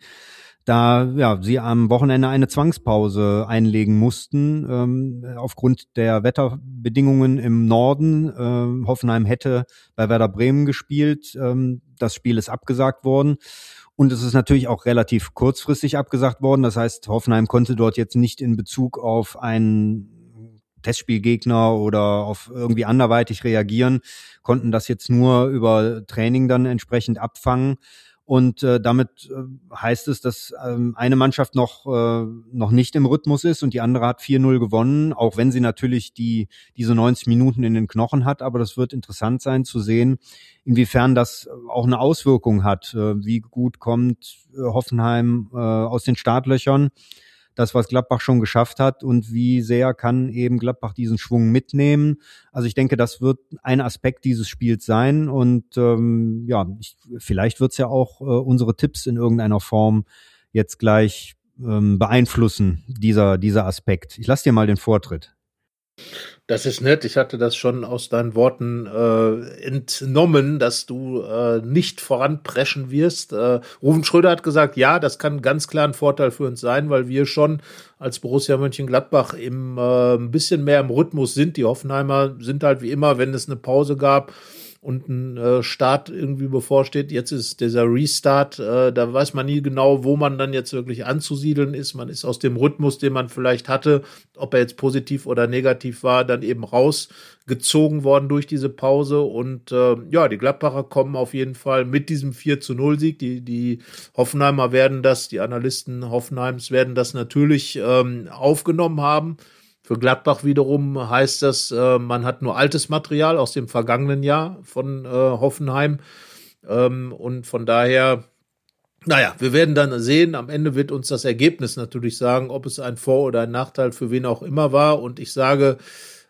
da ja sie am Wochenende eine Zwangspause einlegen mussten ähm, aufgrund der Wetterbedingungen im Norden. Äh, Hoffenheim hätte bei Werder Bremen gespielt, ähm, das Spiel ist abgesagt worden. Und es ist natürlich auch relativ kurzfristig abgesagt worden. Das heißt, Hoffenheim konnte dort jetzt nicht in Bezug auf einen Testspielgegner oder auf irgendwie anderweitig reagieren, konnten das jetzt nur über Training dann entsprechend abfangen. Und äh, damit äh, heißt es, dass ähm, eine Mannschaft noch äh, noch nicht im Rhythmus ist und die andere hat vier null gewonnen, auch wenn sie natürlich die diese neunzig Minuten in den Knochen hat. Aber das wird interessant sein zu sehen, inwiefern das auch eine Auswirkung hat. Äh, wie gut kommt äh, Hoffenheim äh, aus den Startlöchern, das, was Gladbach schon geschafft hat, und wie sehr kann eben Gladbach diesen Schwung mitnehmen. Also ich denke, das wird ein Aspekt dieses Spiels sein und ähm, ja, ich, vielleicht wird es ja auch äh, unsere Tipps in irgendeiner Form jetzt gleich ähm, beeinflussen, dieser, dieser Aspekt. Ich lasse dir mal den Vortritt. Das ist nett. Ich hatte das schon aus deinen Worten äh, entnommen, dass du äh, nicht voranpreschen wirst. Äh, Ruven Schröder hat gesagt, ja, das kann ganz klar ein Vorteil für uns sein, weil wir schon als Borussia Mönchengladbach im, äh, ein bisschen mehr im Rhythmus sind. Die Hoffenheimer sind halt wie immer, wenn es eine Pause gab und ein äh, Start irgendwie bevorsteht. Jetzt ist dieser Restart, äh, da weiß man nie genau, wo man dann jetzt wirklich anzusiedeln ist. Man ist aus dem Rhythmus, den man vielleicht hatte, ob er jetzt positiv oder negativ war, dann eben rausgezogen worden durch diese Pause. Und äh, ja, die Gladbacher kommen auf jeden Fall mit diesem vier zu null Sieg. Die, die Hoffenheimer werden das, die Analysten Hoffenheims werden das natürlich ähm, aufgenommen haben. Für Gladbach wiederum heißt das, äh, man hat nur altes Material aus dem vergangenen Jahr von äh, Hoffenheim. Ähm, und von daher, naja, wir werden dann sehen. Am Ende wird uns das Ergebnis natürlich sagen, ob es ein Vor- oder ein Nachteil für wen auch immer war. Und ich sage,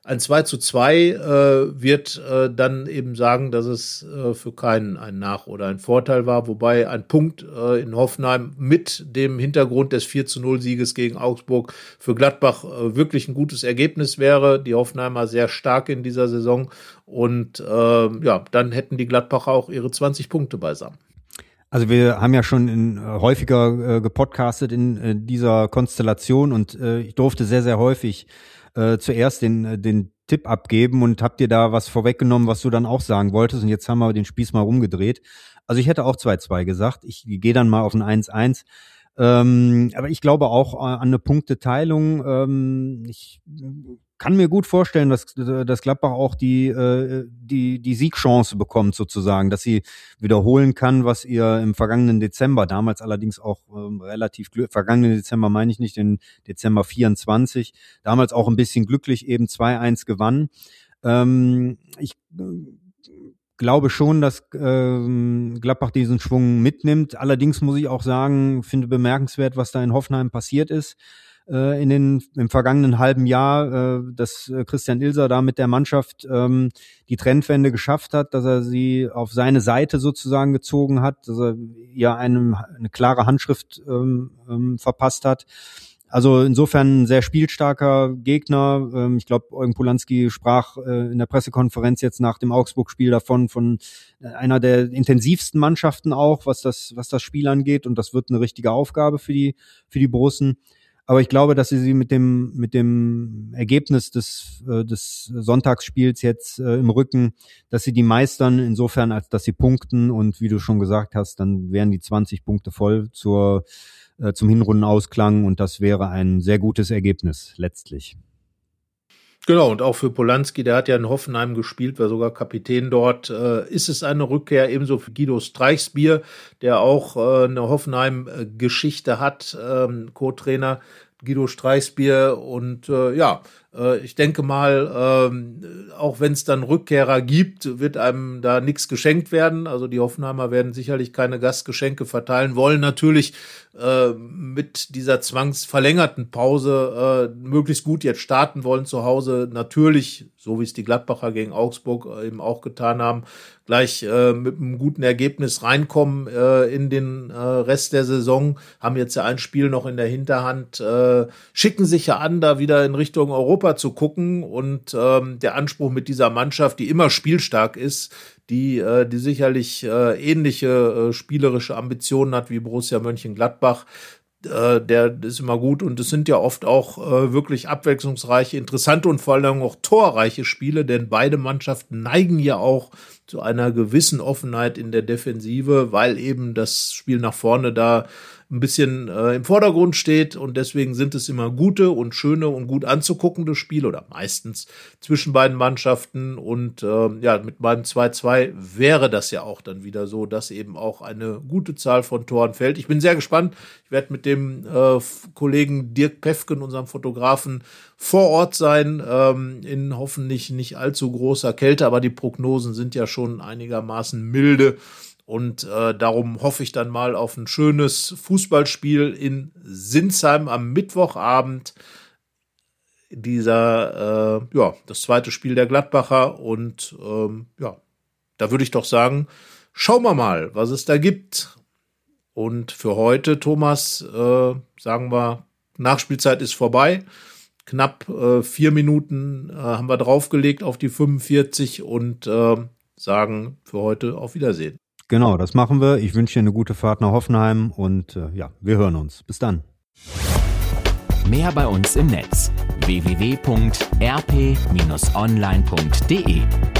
Ein zwei zu zwei äh, wird äh, dann eben sagen, dass es äh, für keinen ein Nach- oder ein Vorteil war, wobei ein Punkt äh, in Hoffenheim mit dem Hintergrund des vier zu null Sieges gegen Augsburg für Gladbach äh, wirklich ein gutes Ergebnis wäre. Die Hoffenheimer sehr stark in dieser Saison und äh, ja, dann hätten die Gladbacher auch ihre zwanzig Punkte beisammen. Also wir haben ja schon in, äh, häufiger äh, gepodcastet in äh, dieser Konstellation und äh, ich durfte sehr, sehr häufig äh, zuerst den, den Tipp abgeben und hab dir da was vorweggenommen, was du dann auch sagen wolltest und jetzt haben wir den Spieß mal rumgedreht. Also ich hätte auch zwei zwei gesagt. Ich gehe dann mal auf ein eins eins. Ähm, aber ich glaube auch an eine Punkteteilung. Ähm, ich kann mir gut vorstellen, dass, dass Gladbach auch die, äh, die, die Siegchance bekommt sozusagen, dass sie wiederholen kann, was ihr im vergangenen Dezember, damals allerdings auch ähm, relativ glücklich, vergangenen Dezember meine ich nicht, den Dezember vierundzwanzig, damals auch ein bisschen glücklich eben zwei eins gewann. Ähm, ich äh, glaube schon, dass ähm, Gladbach diesen Schwung mitnimmt. Allerdings muss ich auch sagen, finde bemerkenswert, was da in Hoffenheim passiert ist äh, in den im vergangenen halben Jahr, äh, dass äh, Christian Ilser da mit der Mannschaft ähm, die Trendwende geschafft hat, dass er sie auf seine Seite sozusagen gezogen hat, dass er ihr eine, eine klare Handschrift ähm, ähm, verpasst hat. Also insofern ein sehr spielstarker Gegner. Ich glaube, Eugen Polanski sprach in der Pressekonferenz jetzt nach dem Augsburg-Spiel davon, von einer der intensivsten Mannschaften auch, was das, was das Spiel angeht. Und das wird eine richtige Aufgabe für die, für die Borussen. Aber ich glaube, dass sie sie mit dem, mit dem Ergebnis des, des Sonntagsspiels jetzt im Rücken, dass sie die meistern insofern, als dass sie punkten. Und wie du schon gesagt hast, dann wären die zwanzig Punkte voll zur, zum Hinrundenausklang und das wäre ein sehr gutes Ergebnis letztlich. Genau, und auch für Polanski, der hat ja in Hoffenheim gespielt, war sogar Kapitän dort, äh, ist es eine Rückkehr, ebenso für Guido Streichsbier, der auch äh, eine Hoffenheim-Geschichte hat, ähm, Co-Trainer Guido Streichsbier und äh, ja, äh, ich denke mal, ähm, auch wenn es dann Rückkehrer gibt, wird einem da nichts geschenkt werden. Also die Hoffenheimer werden sicherlich keine Gastgeschenke verteilen, wollen natürlich äh, mit dieser zwangsverlängerten Pause äh, möglichst gut jetzt starten wollen zu Hause. Natürlich, so wie es die Gladbacher gegen Augsburg äh, eben auch getan haben, gleich äh, mit einem guten Ergebnis reinkommen äh, in den äh, Rest der Saison, haben jetzt ja ein Spiel noch in der Hinterhand, äh, schicken sich ja an, da wieder in Richtung Europa zu gucken und ähm, der Anspruch mit dieser Mannschaft, die immer spielstark ist, die äh, die sicherlich äh, ähnliche äh, spielerische Ambitionen hat wie Borussia Mönchengladbach, äh, der ist immer gut und es sind ja oft auch äh, wirklich abwechslungsreiche, interessante und vor allem auch torreiche Spiele, denn beide Mannschaften neigen ja auch zu einer gewissen Offenheit in der Defensive, weil eben das Spiel nach vorne da ein bisschen äh, im Vordergrund steht und deswegen sind es immer gute und schöne und gut anzuguckende Spiele oder meistens zwischen beiden Mannschaften und äh, ja, mit meinem zwei zwei wäre das ja auch dann wieder so, dass eben auch eine gute Zahl von Toren fällt. Ich bin sehr gespannt. Ich werde mit dem äh, Kollegen Dirk Pefken, unserem Fotografen, vor Ort sein, ähm, in hoffentlich nicht allzu großer Kälte, aber die Prognosen sind ja schon einigermaßen milde. Und äh, darum hoffe ich dann mal auf ein schönes Fußballspiel in Sinsheim am Mittwochabend. Dieser, äh, ja, das zweite Spiel der Gladbacher. Und ähm, ja, da würde ich doch sagen, schauen wir mal, was es da gibt. Und für heute, Thomas, äh, sagen wir, Nachspielzeit ist vorbei. Knapp äh, vier Minuten äh, haben wir draufgelegt auf die fünfundvierzig und äh, sagen für heute auf Wiedersehen. Genau, das machen wir. Ich wünsche dir eine gute Fahrt nach Hoffenheim und äh, ja, wir hören uns. Bis dann. Mehr bei uns im Netz w w w punkt r p Bindestrich online punkt d e